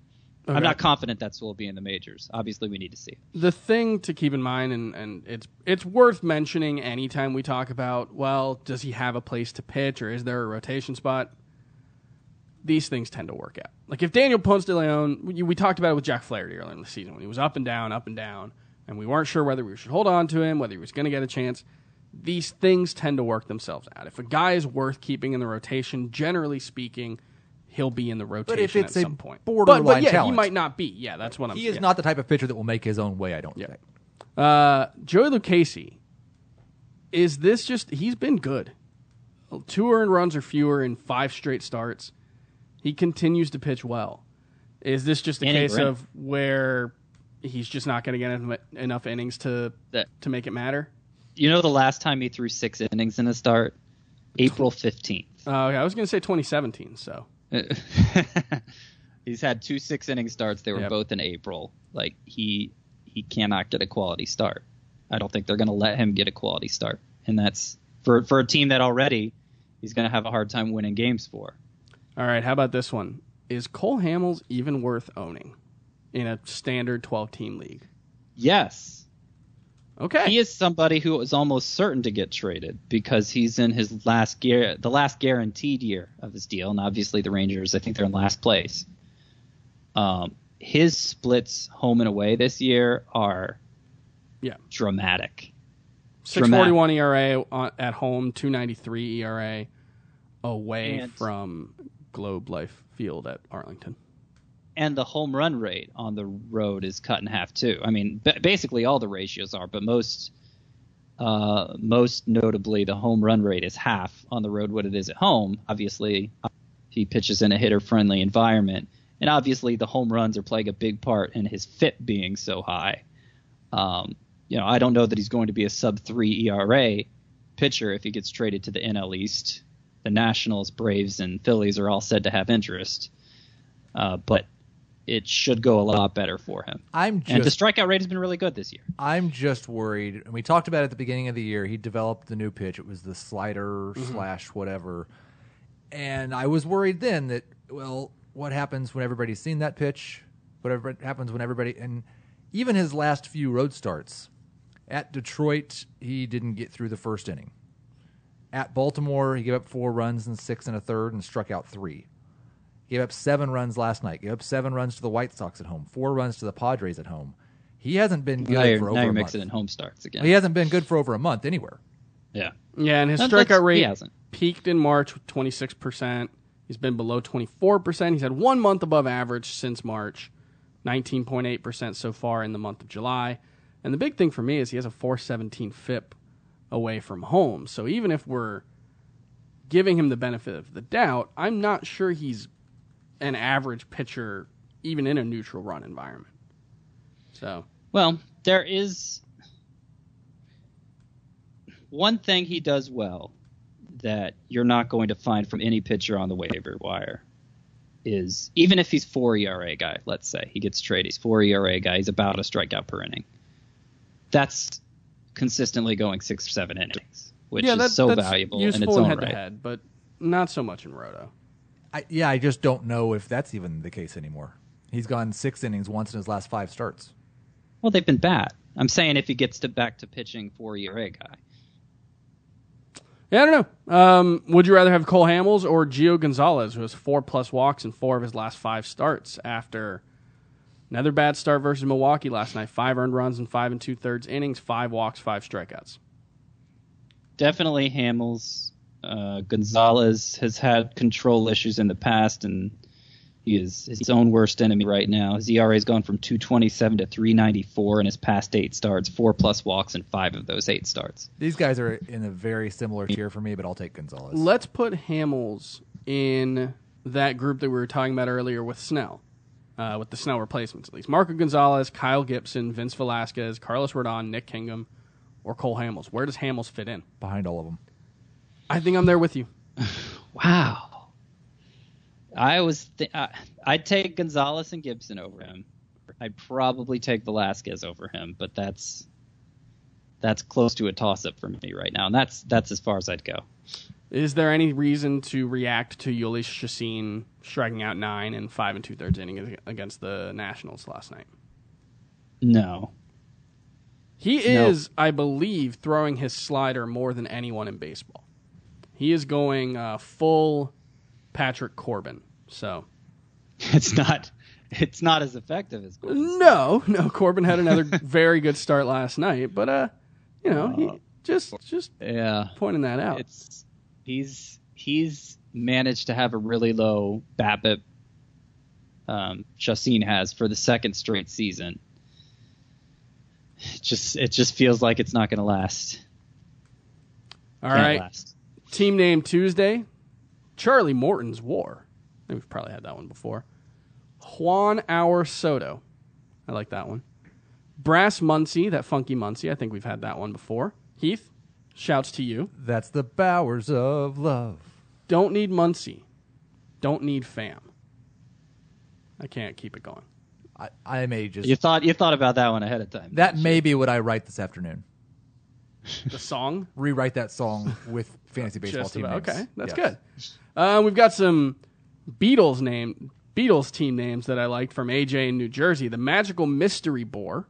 Okay. I'm not confident that will be in the majors. Obviously, we need to see it. The thing to keep in mind, and, and it's it's worth mentioning anytime we talk about, well, does he have a place to pitch or is there a rotation spot? These things tend to work out. Like if Daniel Ponce de Leon, we, we talked about it with Jack Flaherty earlier in the season when he was up and down, up and down, and we weren't sure whether we should hold on to him, whether he was going to get a chance. These things tend to work themselves out. If a guy is worth keeping in the rotation, generally speaking, he'll be in the rotation But if it's at a some point. borderline but, but yeah, talent, he might not be. Yeah, that's what I'm saying. He is yeah. not the type of pitcher that will make his own way, I don't Yeah. think. Uh, Joey Lucchesi, is this just, he's been good. Two earned runs or fewer in five straight starts. He continues to pitch well. Is this just a Inning case run. of where he's just not going to get en- enough innings to That- to make it matter? You know the last time he threw six innings in a start? April fifteenth. Uh, I was going to say twenty seventeen, so. He's had two six-inning starts. They were Yep. both in April. Like, he he cannot get a quality start. I don't think they're going to let him get a quality start. And that's, for, for a team that already he's going to have a hard time winning games for. All right, how about this one? Is Cole Hamels even worth owning in a standard twelve-team league? Yes. Okay. He is somebody who is almost certain to get traded because he's in his last gear, the last guaranteed year of his deal, and obviously the Rangers, I think they're in last place. Um, his splits home and away this year are Yeah. dramatic. six forty-one E R A on, at home, two ninety-three E R A away And- from Globe Life Field at Arlington. And the home run rate on the road is cut in half too. I mean, b- basically all the ratios are, but most, uh, most notably, the home run rate is half on the road what it is at home. Obviously, he pitches in a hitter-friendly environment, and obviously the home runs are playing a big part in his F I P being so high. Um, you know, I don't know that he's going to be a sub three E R A pitcher if he gets traded to the N L East. The Nationals, Braves, and Phillies are all said to have interest, uh, but it should go a lot better for him. I'm And the just strikeout rate has been really good this year. I'm just worried. And we talked about it at the beginning of the year. He developed the new pitch. It was the slider slash whatever. And I was worried then that, well, what happens when everybody's seen that pitch? Whatever happens when everybody, and even his last few road starts at Detroit, he didn't get through the first inning. At Baltimore, he gave up four runs in six and a third and struck out three. Gave up seven runs last night. Gave up seven runs to the White Sox at home. Four runs to the Padres at home. He hasn't been good Now you're, for now over you're a mixing month. in home starts again. He hasn't been good for over a month anywhere. Yeah. Yeah, and his That- that's- strikeout he rate hasn't. peaked in March with twenty-six percent. He's been below twenty-four percent. He's had one month above average since March, nineteen point eight percent so far in the month of July. And the big thing for me is he has a four seventeen F I P away from home. So even if we're giving him the benefit of the doubt, I'm not sure he's an average pitcher even in a neutral run environment. So, Well, there is one thing he does well that you're not going to find from any pitcher on the waiver wire is, even if he's four E R A guy, let's say he gets traded, he's four E R A guy, he's about a strikeout per inning. That's consistently going six or seven innings, which yeah, is that, so that's valuable useful in its in own head right. to head, but not so much in Roto. I, yeah, I just don't know if that's even the case anymore. He's gone six innings once in his last five starts. Well, they've been bad. I'm saying if he gets to back to pitching four E R A guy. Yeah, I don't know. Um, would you rather have Cole Hamels or Gio Gonzalez, who has four plus walks in four of his last five starts after another bad start versus Milwaukee last night? Five earned runs in five and two thirds innings, five walks, five strikeouts. Definitely Hamels. Uh, Gonzalez has had control issues in the past, and he is his own worst enemy right now. His E R A has gone from two twenty-seven to three ninety-four in his past eight starts, four plus walks in five of those eight starts. These guys are in a very similar tier for me, but I'll take Gonzalez. Let's put Hamels in that group that we were talking about earlier with Snell, uh, with the Snell replacements at least. Marco Gonzalez, Kyle Gibson, Vince Velasquez, Carlos Rodon, Nick Kingham, or Cole Hamels. Where does Hamels fit in? Behind all of them. I think I'm there with you. Wow. I was th- I, I'd take Gonzalez and Gibson over him. I'd probably take Velasquez over him, but that's that's close to a toss-up for me right now, and that's that's as far as I'd go. Is there any reason to react to Jhoulys Chacin striking out nine and five and two thirds innings against the Nationals last night? No. He No. is, I believe, throwing his slider more than anyone in baseball. He is going uh, full Patrick Corbin. So It's not it's not as effective as Corbin. no, no. Corbin had another very good start last night, but uh, you know, he just just Yeah. pointing that out. It's he's he's managed to have a really low BABIP. Um, Chacin has for the second straight season. It just it just feels like it's not going to last. All Can't right, last. team name Tuesday, Charlie Morton's War. I think we've probably had that one before. Juan Hour Soto. I like that one. Brass Muncie, that funky Muncie. I think we've had that one before. Heath, shouts to you. That's the Bowers of Love. Don't need Muncie. Don't need fam. I can't keep it going. I, I may just You thought you thought about that one ahead of time. that may be what I write this afternoon. The song? Rewrite that song with fantasy baseball Just team about, names. okay, that's Yes. good. Uh, we've got some Beatles name Beatles team names that I liked from A J in New Jersey. The Magical Mystery Boar.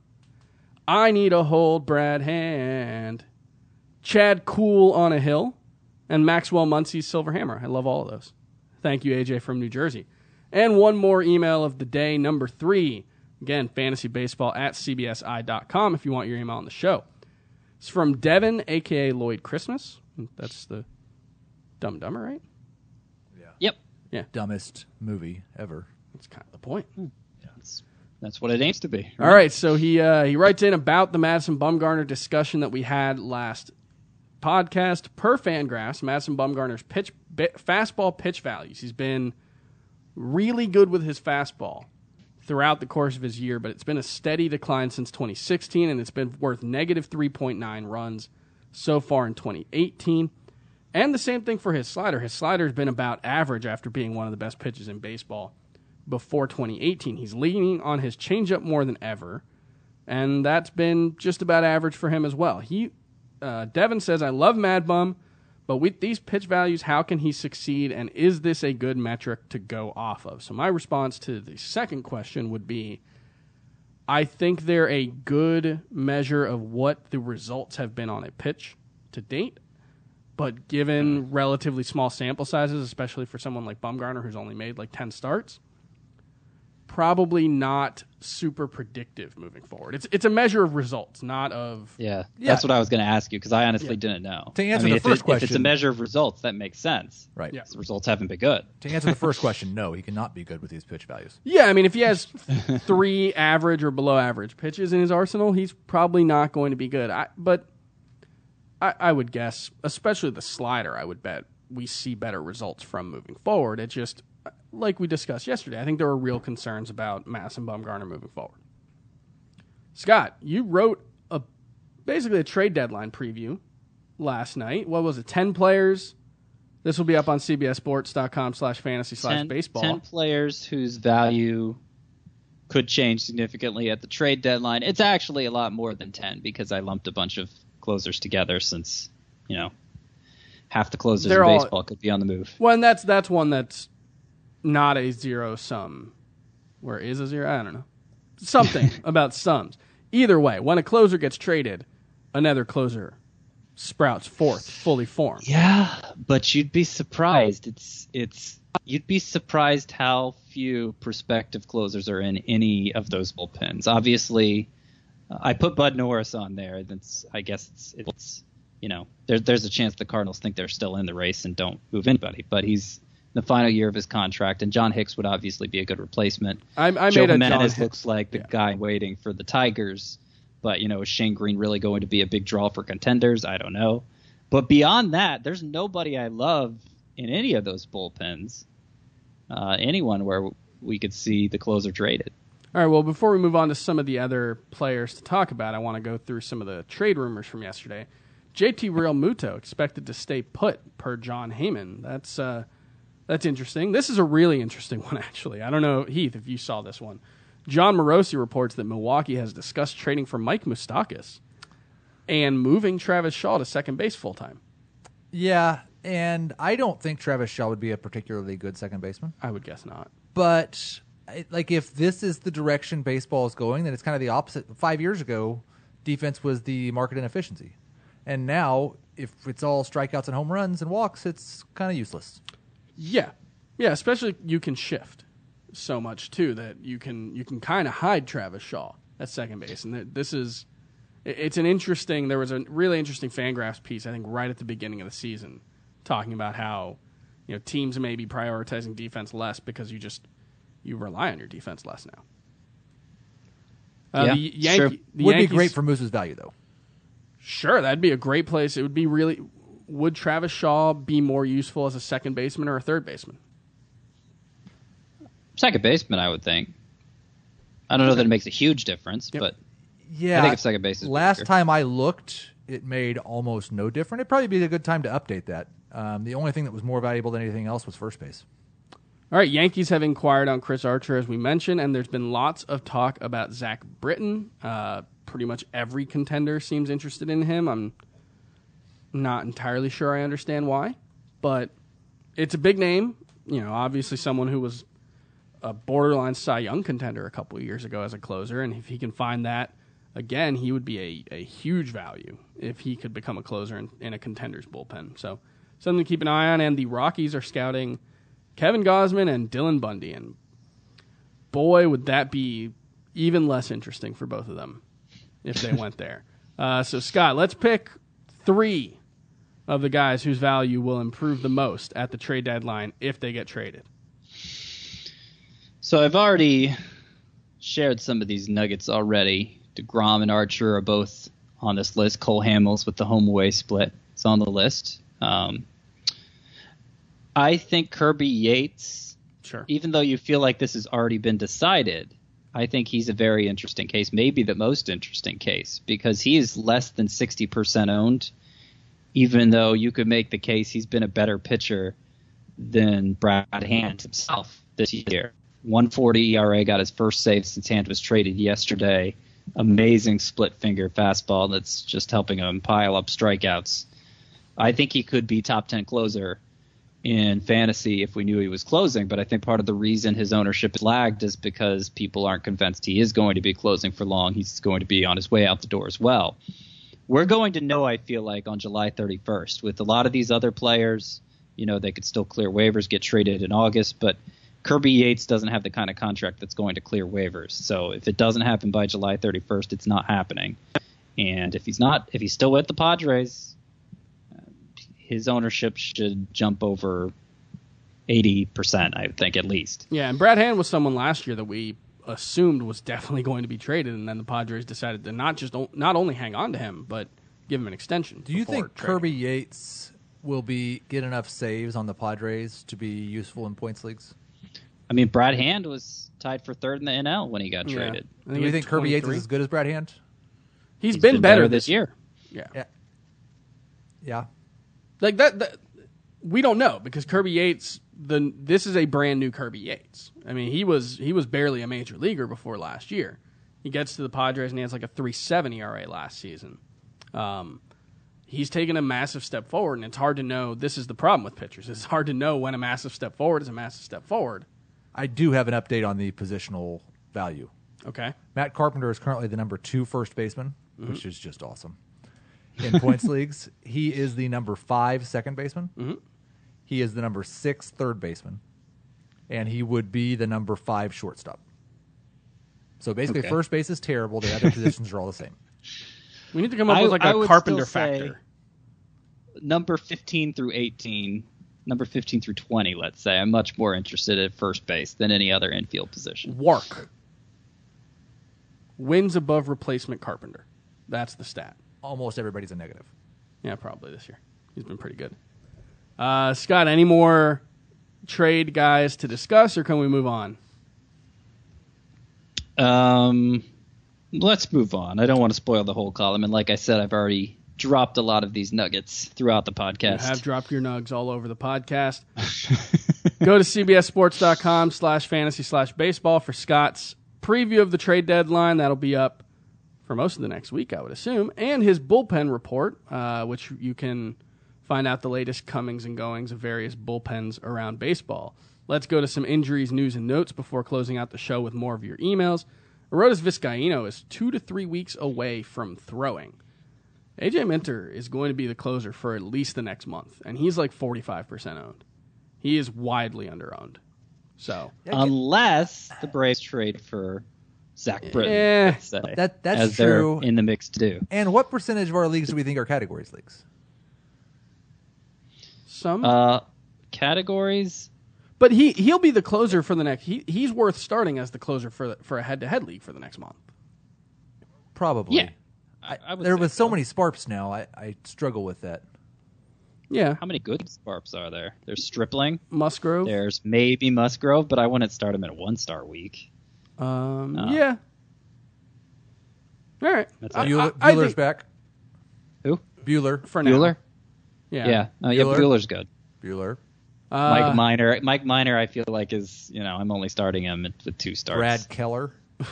I Need a Hold Brad Hand. Chad Cool on a Hill. And Maxwell Muncie's Silver Hammer. I love all of those. Thank you, A J from New Jersey. And one more email of the day, number three. Again, fantasybaseball at c b s i dot com if you want your email on the show. It's from Devin, a k a. Lloyd Christmas. That's the Dumb and Dumber, right? Yep. Dumbest movie ever. That's kind of the point. That's, that's what it aims to be. All right, so he uh, he writes in about the Madison Bumgarner discussion that we had last podcast. Per Fangraphs, Madison Bumgarner's pitch bi- fastball pitch values. He's been really good with his fastball throughout the course of his year, but it's been a steady decline since twenty sixteen, and it's been worth negative three point nine runs so far in twenty eighteen. And the same thing for his slider. His slider's been about average after being one of the best pitches in baseball before twenty eighteen. He's leaning on his changeup more than ever, and that's been just about average for him as well. He, uh, Devin says, I love Mad Bum, but with these pitch values, how can he succeed, and is this a good metric to go off of? So my response to the second question would be, I think they're a good measure of what the results have been on a pitch to date. But given relatively small sample sizes, especially for someone like Bumgarner who's only made like ten starts, probably not super predictive moving forward. It's it's a measure of results, not of... Yeah, Yeah. that's what I was going to ask you because I honestly Yeah. didn't know. To answer I mean, the if first it- if it's a question- measure of results, that makes sense. Right. Yeah. The results haven't been good. To answer the first question, no, he cannot be good with these pitch values. Yeah, I mean, if he has three average or below average pitches in his arsenal, he's probably not going to be good. I, but I, I would guess, especially the slider, I would bet we see better results from moving forward. It just, like we discussed yesterday, I think there are real concerns about Madison Bumgarner moving forward. Scott, you wrote a basically a trade deadline preview last night. What was it, ten players? This will be up on c b s sports dot com slash fantasy slash ten, baseball. ten players whose value could change significantly at the trade deadline. It's actually a lot more than ten because I lumped a bunch of closers together since, you know, half the closers They're in all- baseball could be on the move. Well, and that's that's one that's not a zero sum. Where is a zero? I don't know. Something about sums. Either way, when a closer gets traded, another closer sprouts forth, fully formed. Yeah, but you'd be surprised. It's it's you'd be surprised how few prospective closers are in any of those bullpens. Obviously, uh, I put Bud Norris on there. That's I guess it's it's you know there's there's a chance the Cardinals think they're still in the race and don't move anybody. But he's in the final year of his contract, and John Hicks would obviously be a good replacement. I, I Joe made a John Jimenez Hicks- looks like the yeah. guy waiting for the Tigers. But, you know, is Shane Green really going to be a big draw for contenders? I don't know. But beyond that, there's nobody I love in any of those bullpens. Uh, anyone where we could see the closer traded. All right, well, before we move on to some of the other players to talk about, I want to go through some of the trade rumors from yesterday. J T Real Muto expected to stay put per John Heyman. That's uh, that's interesting. This is a really interesting one, actually. I don't know, Heath, if you saw this one. John Morosi reports that Milwaukee has discussed trading for Mike Moustakas and moving Travis Shaw to second base full-time. Yeah, And I don't think Travis Shaw would be a particularly good second baseman. I would guess not. But like, if this is the direction baseball is going, then it's kind of the opposite. Five years ago, defense was the market inefficiency. And now, if it's all strikeouts and home runs and walks, it's kind of useless. Yeah. Yeah, especially you can shift so much, too, that you can you can kind of hide Travis Shaw at second base. And this is, it's an interesting, there was a really interesting Fangraphs piece, I think, right at the beginning of the season, talking about how, you know, teams may be prioritizing defense less because you just, you rely on your defense less now. Uh, yeah, the Yankee, sure. the Would Yankees, be great for Moose's value, though. Sure, that'd be a great place. It would be really, would Travis Shaw be more useful as a second baseman or a third baseman? Second baseman, I would think. I don't know that it makes a huge difference, Yep. but Yeah. I think if second base is Last bigger. time I looked, it made almost no difference. It'd probably be a good time to update that. Um, the only thing that was more valuable than anything else was first base. All right, Yankees have inquired on Chris Archer, as we mentioned, and there's been lots of talk about Zach Britton. Uh, pretty much every contender seems interested in him. I'm not entirely sure I understand why, but it's a big name. You know, obviously someone who was a borderline Cy Young contender a couple of years ago as a closer, and if he can find that again, he would be a, a huge value if he could become a closer in, in a contender's bullpen. So something to keep an eye on, and the Rockies are scouting Kevin Gausman and Dylan Bundy, and boy, would that be even less interesting for both of them if they went there. Uh, so, Scott, let's pick three of the guys whose value will improve the most at the trade deadline if they get traded. So I've already shared some of these nuggets already. DeGrom and Archer are both on this list. Cole Hamels with the home-away split is on the list. Um, I think Kirby Yates, Sure. even though you feel like this has already been decided, I think he's a very interesting case, maybe the most interesting case, because he is less than sixty percent owned, even though you could make the case he's been a better pitcher than Brad Hand himself this year. one forty E R A, got his first save since Hand was traded yesterday. Amazing split finger fastball that's just helping him pile up strikeouts. I think he could be top ten closer in fantasy if we knew he was closing, but I think part of the reason his ownership is lagged is because people aren't convinced he is going to be closing for long. He's going to be on his way out the door as well. We're going to know, I feel like, on July thirty-first. With a lot of these other players, you know, they could still clear waivers, get traded in August, but Kirby Yates doesn't have the kind of contract that's going to clear waivers. So if it doesn't happen by July thirty-first, it's not happening. And if he's not, if he's still with the Padres, his ownership should jump over eighty percent, I would think, at least. Yeah, and Brad Hand was someone last year that we assumed was definitely going to be traded, and then the Padres decided to not just not only hang on to him, but give him an extension. Do you before think trading. Kirby Yates will be get enough saves on the Padres to be useful in points leagues? I mean, Brad Hand was tied for third in the N L when he got Yeah. traded. I Do you it's think Kirby Yates is twenty-three. as good as Brad Hand? He's He's been, been better, better this year. Yeah. Yeah. Yeah. Like that, that we don't know because Kirby Yates the this is a brand new Kirby Yates. I mean, he was he was barely a major leaguer before last year. He gets to the Padres and he has like a three seventy E R A last season. Um, he's taken a massive step forward, and it's hard to know. This is the problem with pitchers. It's hard to know when a massive step forward is a massive step forward. I do have an update on the positional value. Okay. Matt Carpenter is currently the number two first baseman, mm-hmm. which is just awesome. In points leagues, he is the number five second baseman. Mm-hmm. He is the number six third baseman, and he would be the number five shortstop. So basically, Okay. first base is terrible. The other positions are all the same. We need to come up I- with like I a would Carpenter still say- factor. Number fifteen through eighteen, number fifteen through twenty, let's say, I'm much more interested at first base than any other infield position. W A R C. Wins above replacement Carpenter. That's the stat. Almost everybody's a negative. Yeah, probably this year. He's been pretty good. Uh, Scott, any more trade guys to discuss, or can we move on? Um, let's move on. I don't want to spoil the whole column, and like I said, I've already dropped a lot of these nuggets throughout the podcast. You have dropped your nugs all over the podcast. Go to cbssports.com slash fantasy slash baseball for Scott's preview of the trade deadline. That'll be up for most of the next week, I would assume, and his bullpen report, uh, which you can find out the latest comings and goings of various bullpens around baseball. Let's go to some injuries, news, and notes before closing out the show with more of your emails. Arodys Vizcaíno is two to three weeks away from throwing. A J Minter is going to be the closer for at least the next month, and he's like forty-five percent owned. He is widely underowned. So unless the Braves trade for Zach Britton, yeah, let's say, that that's as true. They're in the mix to do. And what percentage of our leagues do we think are categories leagues? Some uh, categories, but he he'll be the closer for the next. He he's worth starting as the closer for the, for a head-to-head league for the next month. Probably. Yeah, I, I would there say with so, so many Sparps now, I, I struggle with that. Yeah, How many good Sparps are there? There's Stripling. Musgrove. There's maybe Musgrove, but I wouldn't start him in a one-star week. Um, Oh. yeah. All right. That's I- it. Bueller, I- I Bueller's think- back. Who? Bueller. for now. Bueller? Yeah. Yeah. Oh, yeah, Bueller? Bueller's good. Bueller. Uh, Mike Minor. Mike Minor, I feel like is, you know, I'm only starting him with two starts. Brad Keller.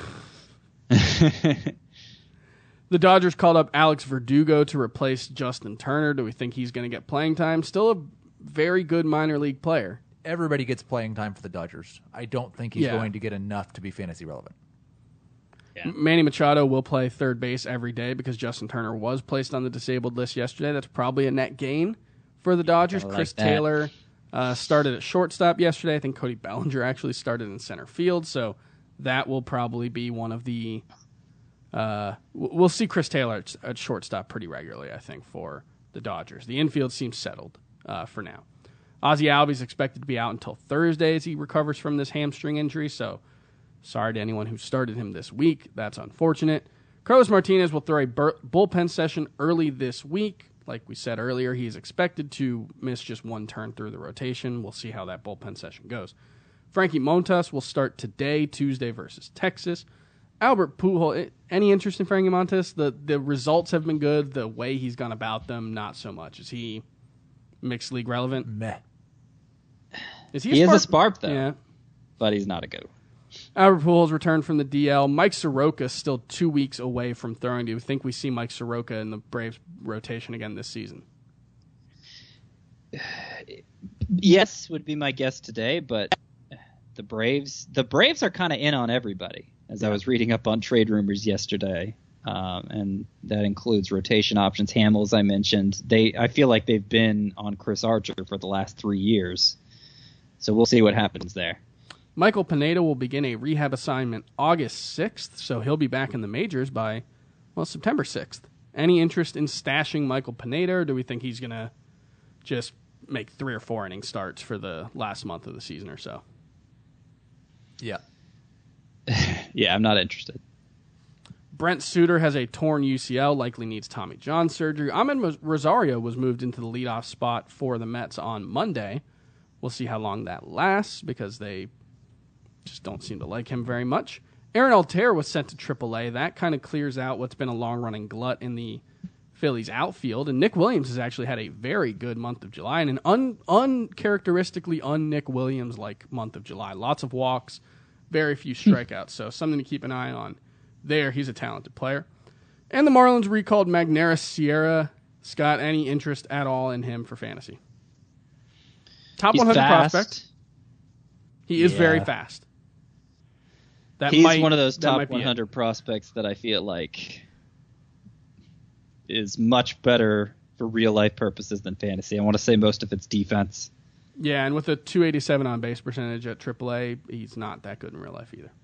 The Dodgers called up Alex Verdugo to replace Justin Turner. Do we think he's going to get playing time? Still a very good minor league player. Everybody gets playing time for the Dodgers. I don't think he's Yeah. going to get enough to be fantasy relevant. Yeah. Manny Machado will play third base every day because Justin Turner was placed on the disabled list yesterday. That's probably a net gain for the Dodgers. I like Chris that. Taylor uh, started at shortstop yesterday. I think Cody Bellinger actually started in center field, so that will probably be one of the... Uh, w- we'll see Chris Taylor at, at shortstop pretty regularly, I think, for the Dodgers. The infield seems settled uh, for now. Ozzie Albies expected to be out until Thursday as he recovers from this hamstring injury, so sorry to anyone who started him this week. That's unfortunate. Carlos Martinez will throw a bur- bullpen session early this week. Like we said earlier, he's expected to miss just one turn through the rotation. We'll see how that bullpen session goes. Frankie Montas will start today, Tuesday versus Texas. Albert Pujols, any interest in Frankie Montas? The the results have been good. The way he's gone about them, not so much. Is he mixed league relevant? Meh. Is he? He a is a spark? Sparp, though, Yeah. but he's not a go. Albert Pujols returned from the D L. Mike Soroka still two weeks away from throwing. Do you think we see Mike Soroka in the Braves rotation again this season? Yes, would be my guess today, but the Braves, the Braves are kind of in on everybody. As I was reading up on trade rumors yesterday, um, and that includes rotation options. Hamels, I mentioned. They, I feel like they've been on Chris Archer for the last three years. So we'll see what happens there. Michael Pineda will begin a rehab assignment August sixth, so he'll be back in the majors by, well, September sixth. Any interest in stashing Michael Pineda, or do we think he's going to just make three or four inning starts for the last month of the season or so? Yeah. Yeah, I'm not interested. Brent Suter has a torn U C L, likely needs Tommy John surgery. Ahmed Rosario was moved into the leadoff spot for the Mets on Monday. We'll see how long that lasts because they just don't seem to like him very much. Aaron Altair was sent to triple A. That kind of clears out what's been a long-running glut in the Phillies outfield. And Nick Williams has actually had a very good month of July and an un- uncharacteristically un-Nick Williams-like month of July. Lots of walks, very few strikeouts. So something to keep an eye on there. He's a talented player. And the Marlins recalled Magneuris Sierra. Scott, any interest at all in him for fantasy? Top He's one hundred fast. prospect. He is Yeah. very fast. That He's might- one of those that top might be it. one hundred prospects that I feel like is much better for real life purposes than fantasy. I want to say most of it's defense. Yeah, and with a two eighty-seven on base percentage at triple A, he's not that good in real life either.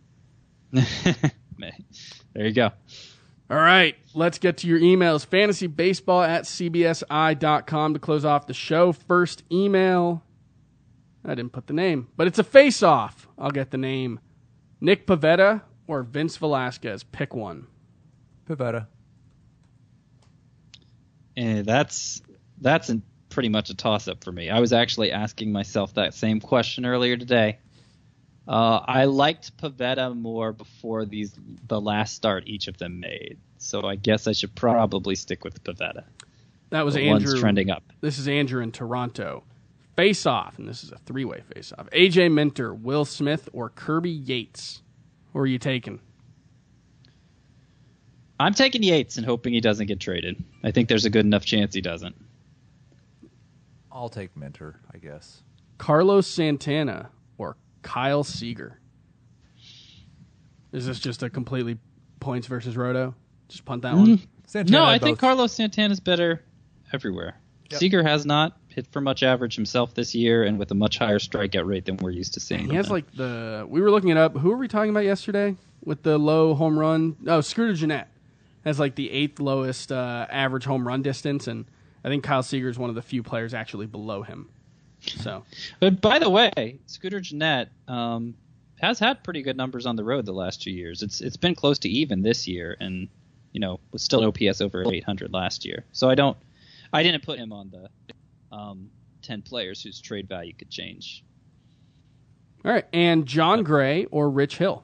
There you go. All right, let's get to your emails. Fantasybaseball at c b s i dot com to close off the show. First email. I didn't put the name, but it's a face-off. I'll get the name. Nick Pivetta or Vince Velasquez. Pick one. Pivetta. And that's that's a, pretty much a toss-up for me. I was actually asking myself that same question earlier today. Uh, I liked Pivetta more before these the last start each of them made, so I guess I should probably stick with Pivetta. That was The Andrew. one's trending up. This is Andrew in Toronto. Face-off, and this is a three-way face-off. A J Minter, Will Smith, or Kirby Yates. Who are you taking? I'm taking Yates and hoping he doesn't get traded. I think there's a good enough chance he doesn't. I'll take Minter, I guess. Carlos Santana or Kyle Seager? Is this just a completely points versus roto? Just punt that one? Santana No, I had think both. Carlos Santana's better everywhere. Yep. Seager has not hit for much average himself this year, and with a much higher strikeout rate than we're used to seeing. He has from him. like the. We were looking it up. Who were we talking about yesterday with the low home run? Oh, Scooter Gennett has like the eighth lowest uh, average home run distance, and I think Kyle Seager is one of the few players actually below him. So, But by the way, Scooter Gennett um, has had pretty good numbers on the road the last two years. It's it's been close to even this year, and you know was still O P S over eight hundred last year. So I don't, I didn't put him on the um, ten players whose trade value could change. all right, and John Gray or Rich Hill?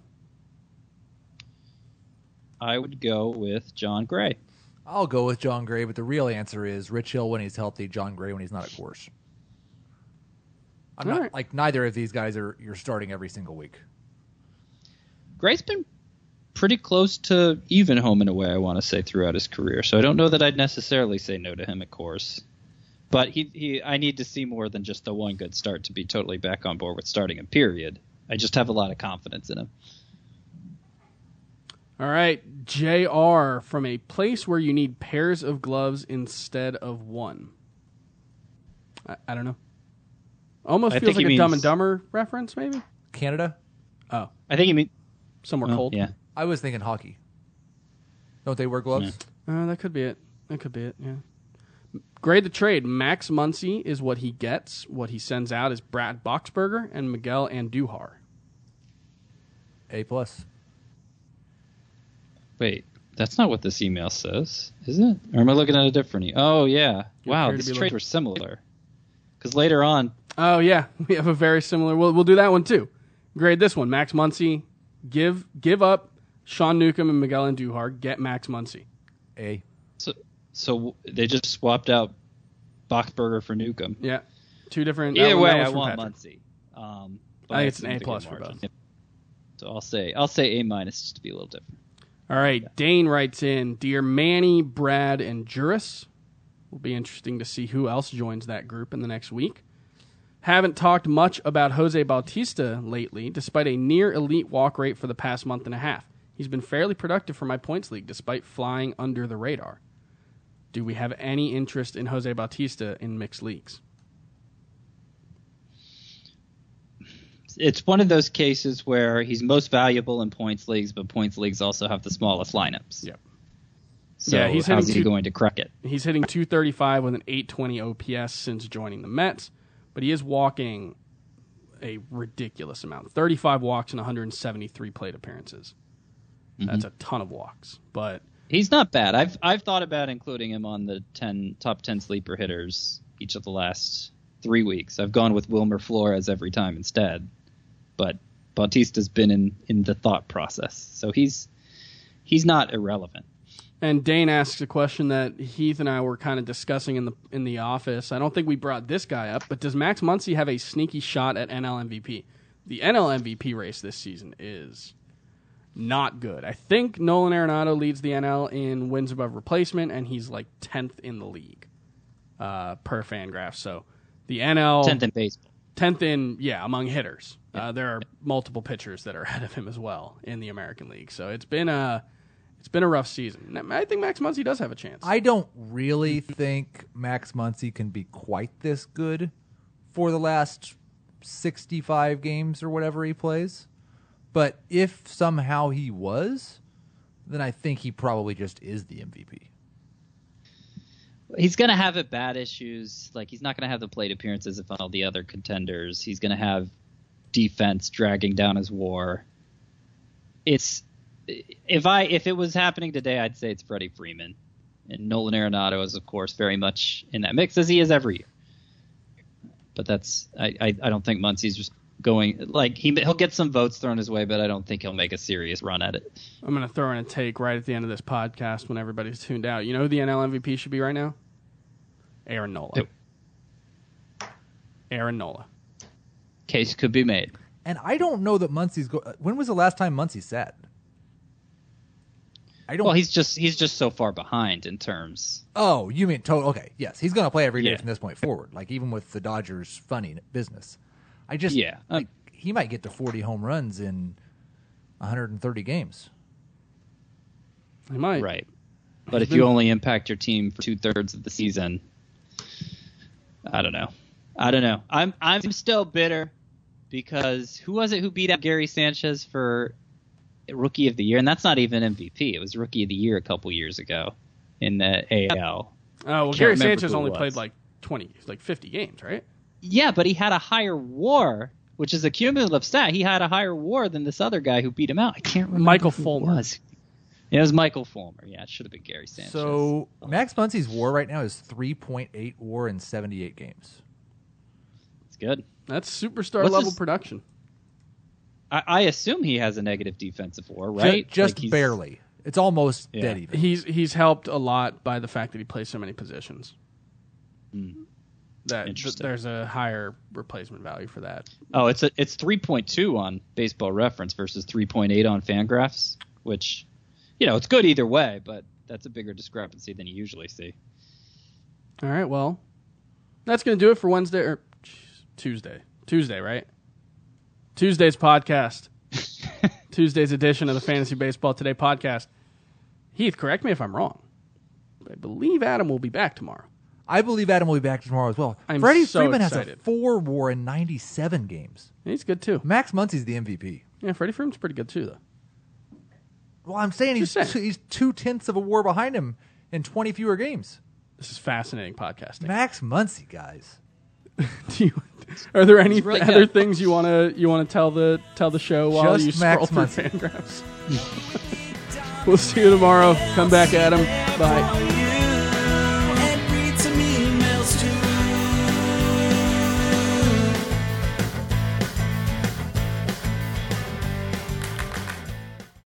I would go with John Gray. I'll go with John Gray, but the real answer is Rich Hill when he's healthy, John Gray when he's not at course. I'm All not right. like neither of these guys are you're starting every single week. Gray's been pretty close to even home in a way, I want to say, throughout his career. So I don't know that I'd necessarily say no to him at course. But he, he, I need to see more than just the one good start to be totally back on board with starting him, period. I just have a lot of confidence in him. All right, J R, from a place where you need pairs of gloves instead of one. I, I don't know. Almost I feels think like he a Dumb means- and Dumber reference, maybe? Canada? Oh, I think you mean somewhere oh, cold. Yeah. I was thinking hockey. Don't they wear gloves? Uh, that could be it. That could be it, yeah. Grade the trade. Max Muncy is what he gets. What he sends out is Brad Boxberger and Miguel Andujar. A plus. Wait, that's not what this email says, is it? Or am I looking at a different e- Oh, yeah. You Wow, appear to these be trades looking- were similar. Because later on, Oh, yeah. We have a very similar. We'll, we'll do that one, too. Grade this one. Max Muncy. Give give up Sean Newcomb and Miguel Andujar. Get Max Muncy. A. so, so they just swapped out Boxberger for Newcomb. Yeah. Two different. that Either one- that way, was I from want Patrick. Muncy. Um, I think it's by an A significant plus for margin. both. So I'll say I'll say A minus just to be a little different. All right. Dane writes in, Dear Manny, Brad, and Juris. Will be interesting to see who else joins that group in the next week. Haven't talked much about Jose Bautista lately, despite a near elite walk rate for the past month and a half. He's been fairly productive for my points league, despite flying under the radar. Do we have any interest in Jose Bautista in mixed leagues? It's one of those cases where he's most valuable in points leagues, but points leagues also have the smallest lineups. Yep. So Yeah, he's how's hitting he two- going to cruck it? He's hitting two thirty-five with an eight twenty O P S since joining the Mets, but he is walking a ridiculous amount. thirty-five walks and one hundred seventy-three plate appearances. That's a ton of walks. But He's not bad. I've I've thought about including him on the ten top ten sleeper hitters each of the last three weeks. I've gone with Wilmer Flores every time instead, but Bautista's been in, in the thought process, so he's he's not irrelevant. and Dane asks a question that Heath and I were kind of discussing in the in the office. I don't think we brought this guy up, but does Max Muncy have a sneaky shot at N L M V P? The N L M V P race this season is not good. I think Nolan Arenado leads the N L in wins above replacement, and he's like tenth in the league uh, per Fangraphs. So the N L Tenth in baseball. tenth in, yeah, among hitters. Uh, there are multiple pitchers that are ahead of him as well in the American League. So it's been a it's been a rough season. And I think Max Muncy does have a chance. I don't really think Max Muncy can be quite this good for the last sixty-five games or whatever he plays. But if somehow he was, then I think he probably just is the M V P. He's going to have at bat issues. Like, he's not going to have the plate appearances of all the other contenders. He's going to have defense dragging down his WAR. It's if I if it was happening today, I'd say it's Freddie Freeman, and Nolan Arenado is of course very much in that mix as he is every year. But that's I I, I don't think Muncy's just going like he he'll get some votes thrown his way, but I don't think he'll make a serious run at it. I'm going to throw in a take right at the end of this podcast when everybody's tuned out. You know who the N L M V P should be right now? Aaron Nola. Who? Aaron Nola. Case could be made. And I don't know that Muncy's go. When was the last time Muncy sat? I don't. Well, he's just he's just so far behind in terms. Oh, you mean total? Okay, yes, he's going to play every day Yeah. from this point forward. Like even with the Dodgers' funny business, I just Yeah. Um, like, he might get to forty home runs in one hundred thirty games. He might. Right. But if you only impact your team for two thirds of the season, I don't know. I don't know. I'm I'm still bitter because who was it who beat out Gary Sanchez for Rookie of the Year? And that's not even M V P. It was Rookie of the Year a couple years ago in the A L. Oh well, Can't Gary remember Sanchez who it only was. played like twenty, like fifty games, right? Yeah, but he had a higher WAR, which is a cumulative stat. He had a higher WAR than this other guy who beat him out. I can't remember. Michael who it Fulmer. was. Yeah, it was Michael Fulmer. Yeah, it should have been Gary Sanchez. So Max Muncy's WAR right now is three point eight WAR in seventy-eight games. it's good. That's superstar What's level his- production. I, I assume he has a negative defensive WAR, Ju- right? just Like, he's- barely. It's almost Yeah. dead even. He's he's helped a lot by the fact that he plays so many positions. That Interesting. there's a higher replacement value for that. Oh, it's a, it's three point two on Baseball Reference versus three point eight on Fangraphs, which, you know, it's good either way, but that's a bigger discrepancy than you usually see. All right, well, that's going to do it for Wednesday or Tuesday. Tuesday, right? Tuesday's podcast. Tuesday's edition of the Fantasy Baseball Today podcast. Heath, correct me if I'm wrong. I believe Adam will be back tomorrow. I believe Adam will be back tomorrow as well. I'm Freddie so Freeman has excited. a four WAR in ninety-seven games. He's good too. Max Muncy's the M V P. Yeah, Freddie Freeman's pretty good too, though. Well, I'm saying he's Just saying. two, he's two tenths of a WAR behind him in twenty fewer games. This is fascinating podcasting. Max Muncy, guys. Do you, are there any He's really other good. things you want to you want to tell the tell the show while Just you scroll Max through Muncy. Fangraphs? We'll see you tomorrow. Come back, Adam. Bye.